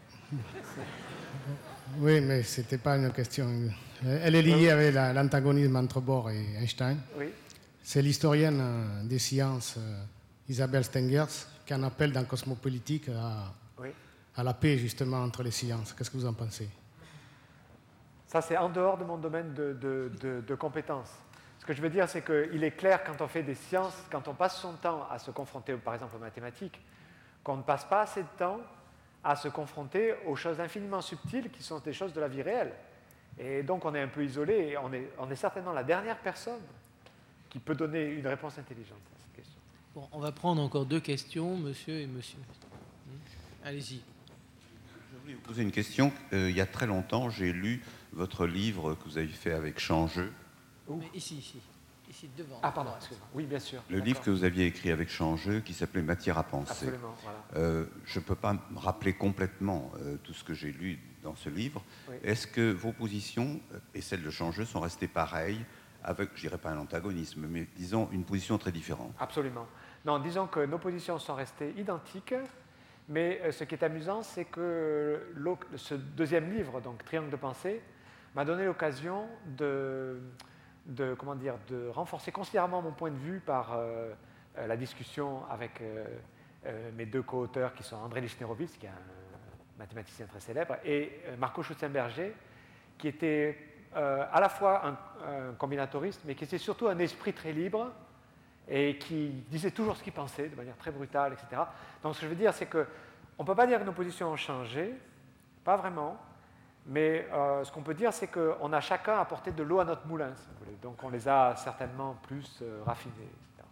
S7: Oui, mais ce n'était pas une question. Elle est liée avec l'antagonisme entre Bohr et Einstein.
S2: Oui.
S7: C'est l'historienne des sciences Isabelle Stengers qui en appelle dans Cosmopolitique à la paix justement entre les sciences. Qu'est-ce que vous en pensez?
S2: Ça, c'est en dehors de mon domaine de compétences. Ce que je veux dire, c'est qu'il est clair, quand on fait des sciences, quand on passe son temps à se confronter, par exemple, aux mathématiques, qu'on ne passe pas assez de temps à se confronter aux choses infiniment subtiles qui sont des choses de la vie réelle. Et donc, on est un peu isolé et on est certainement la dernière personne qui peut donner une réponse intelligente à cette question.
S1: Bon, on va prendre encore 2 questions, monsieur et monsieur. Allez-y.
S8: Je voulais vous poser une question. Il y a très longtemps, j'ai lu votre livre que vous avez fait avec Changeux.
S1: Mais ici, devant.
S2: Ah, pardon, excusez-moi. Oui, bien sûr.
S8: Le livre que vous aviez écrit avec Changeux, qui s'appelait Matière à penser.
S2: Absolument, voilà.
S8: Je ne peux pas me rappeler complètement tout ce que j'ai lu dans ce livre. Oui. Est-ce que vos positions et celles de Changeux sont restées pareilles, avec, je dirais pas un antagonisme, mais disons une position très différente?
S2: Absolument. Non, disons que nos positions sont restées identiques, mais ce qui est amusant, c'est que ce deuxième livre, donc Triangle de pensée, m'a donné l'occasion de renforcer considérablement mon point de vue par la discussion avec mes 2 co-auteurs qui sont André Lichnerowitz, qui est un mathématicien très célèbre, et Marco Schutzenberger, qui était à la fois un combinatoriste, mais qui était surtout un esprit très libre et qui disait toujours ce qu'il pensait de manière très brutale, etc. Donc ce que je veux dire, c'est qu'on ne peut pas dire que nos positions ont changé, pas vraiment. Mais ce qu'on peut dire, c'est qu'on a chacun apporté de l'eau à notre moulin, si vous voulez. Donc on les a certainement plus raffinés, etc.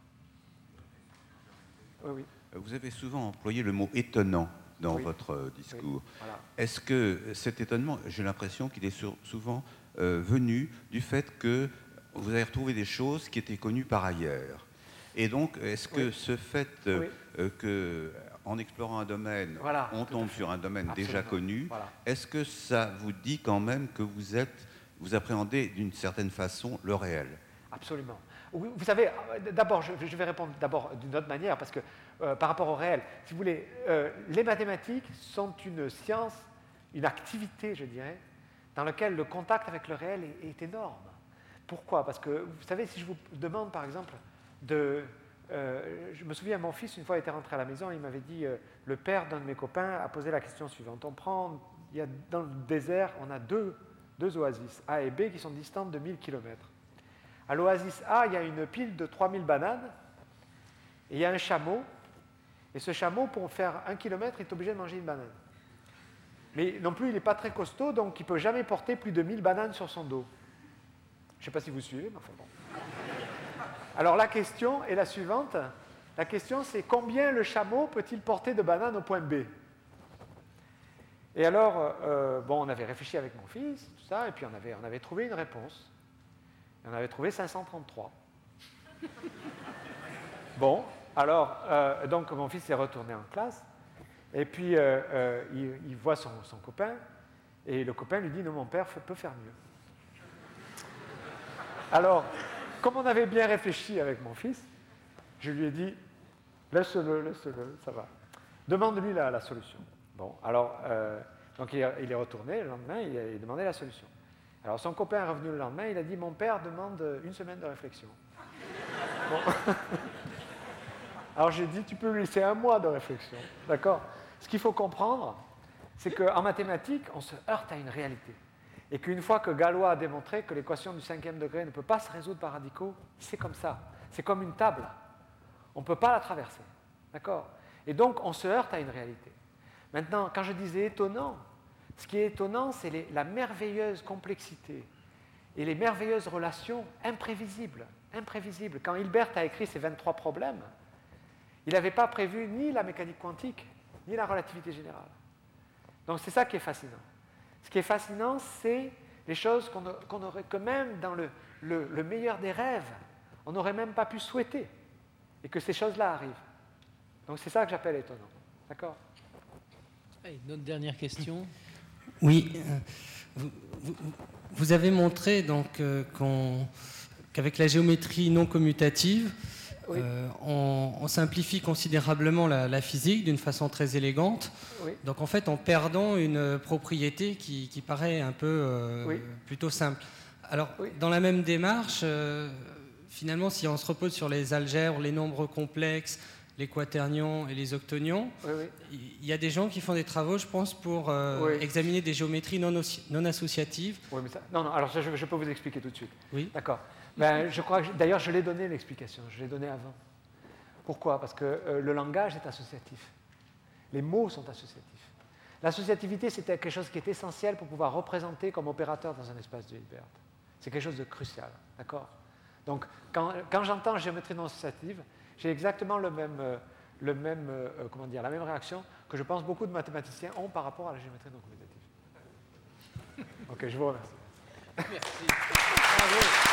S2: Oui, oui.
S8: Vous avez souvent employé le mot étonnant dans votre discours. Oui, voilà. Est-ce que cet étonnement, j'ai l'impression qu'il est souvent venu du fait que vous avez retrouvé des choses qui étaient connues par ailleurs. Et donc, est-ce que ce fait que en explorant un domaine, on tombe sur un domaine déjà connu, est-ce que ça vous dit quand même que vous appréhendez d'une certaine façon le réel?
S2: Absolument. Vous savez, d'abord, je vais répondre d'abord d'une autre manière, parce que par rapport au réel, si vous voulez, les mathématiques sont une science, une activité, je dirais, dans laquelle le contact avec le réel est énorme. Pourquoi? Parce que, vous savez, si je vous demande, par exemple, je me souviens, mon fils, une fois, était rentré à la maison, il m'avait dit, le père d'un de mes copains a posé la question suivante. Dans le désert, on a deux oasis, A et B, qui sont distantes de 1000 km. À l'oasis A, il y a une pile de 3000 bananes, et il y a un chameau, et ce chameau, pour faire 1 km, il est obligé de manger une banane. Mais non plus, il n'est pas très costaud, donc il ne peut jamais porter plus de 1000 bananes sur son dos. Je ne sais pas si vous suivez, mais enfin bon. Alors la question est la suivante. La question, c'est combien le chameau peut-il porter de bananes au point B? Et alors, on avait réfléchi avec mon fils, tout ça, et puis on avait trouvé une réponse. On avait trouvé 533. Bon, alors, donc mon fils est retourné en classe, et puis il voit son copain, et le copain lui dit « Non, mon père peut faire mieux ». Alors, comme on avait bien réfléchi avec mon fils, je lui ai dit « Laisse-le, ça va. Demande-lui la solution ». Bon, alors, donc il est retourné le lendemain, il a demandé la solution. Alors son copain est revenu le lendemain, il a dit « Mon père demande 1 semaine de réflexion ». Bon. Alors j'ai dit « Tu peux lui laisser 1 mois de réflexion ». D'accord? Ce qu'il faut comprendre, c'est qu'en mathématiques, on se heurte à une réalité. Et qu'une fois que Galois a démontré que l'équation du 5e degré ne peut pas se résoudre par radicaux, c'est comme ça. C'est comme une table. On ne peut pas la traverser. D'accord? Et donc, on se heurte à une réalité. Maintenant, quand je disais étonnant, ce qui est étonnant, c'est la merveilleuse complexité et les merveilleuses relations imprévisibles. Imprévisibles. Quand Hilbert a écrit ses 23 problèmes, il n'avait pas prévu ni la mécanique quantique, ni la relativité générale. Donc, c'est ça qui est fascinant. Ce qui est fascinant, c'est les choses qu'on aurait, que même dans le meilleur des rêves, on n'aurait même pas pu souhaiter, et que ces choses-là arrivent. Donc c'est ça que j'appelle étonnant. D'accord?
S1: Une autre dernière question.
S9: Oui. Vous avez montré donc, qu'avec la géométrie non commutative, oui. On simplifie considérablement la physique d'une façon très élégante. Oui. Donc en fait, en perdant une propriété qui paraît un peu plutôt simple. Alors, dans la même démarche, finalement, si on se repose sur les algèbres, les nombres complexes, les quaternions et les octonions. Il y a des gens qui font des travaux, je pense, pour examiner des géométries non associatives.
S2: Oui, mais ça, non, alors je peux vous expliquer tout de suite.
S9: Oui.
S2: D'accord. Ben, je crois que, d'ailleurs, je l'ai donné l'explication, je l'ai donné avant. Pourquoi? Parce que le langage est associatif. Les mots sont associatifs. L'associativité, c'est quelque chose qui est essentiel pour pouvoir représenter comme opérateur dans un espace de Hilbert. C'est quelque chose de crucial, d'accord? Donc, quand j'entends géométrie non associative, j'ai exactement la même réaction que je pense beaucoup de mathématiciens ont par rapport à la géométrie non commutative. Ok, je vous remercie.
S1: Merci. Bravo.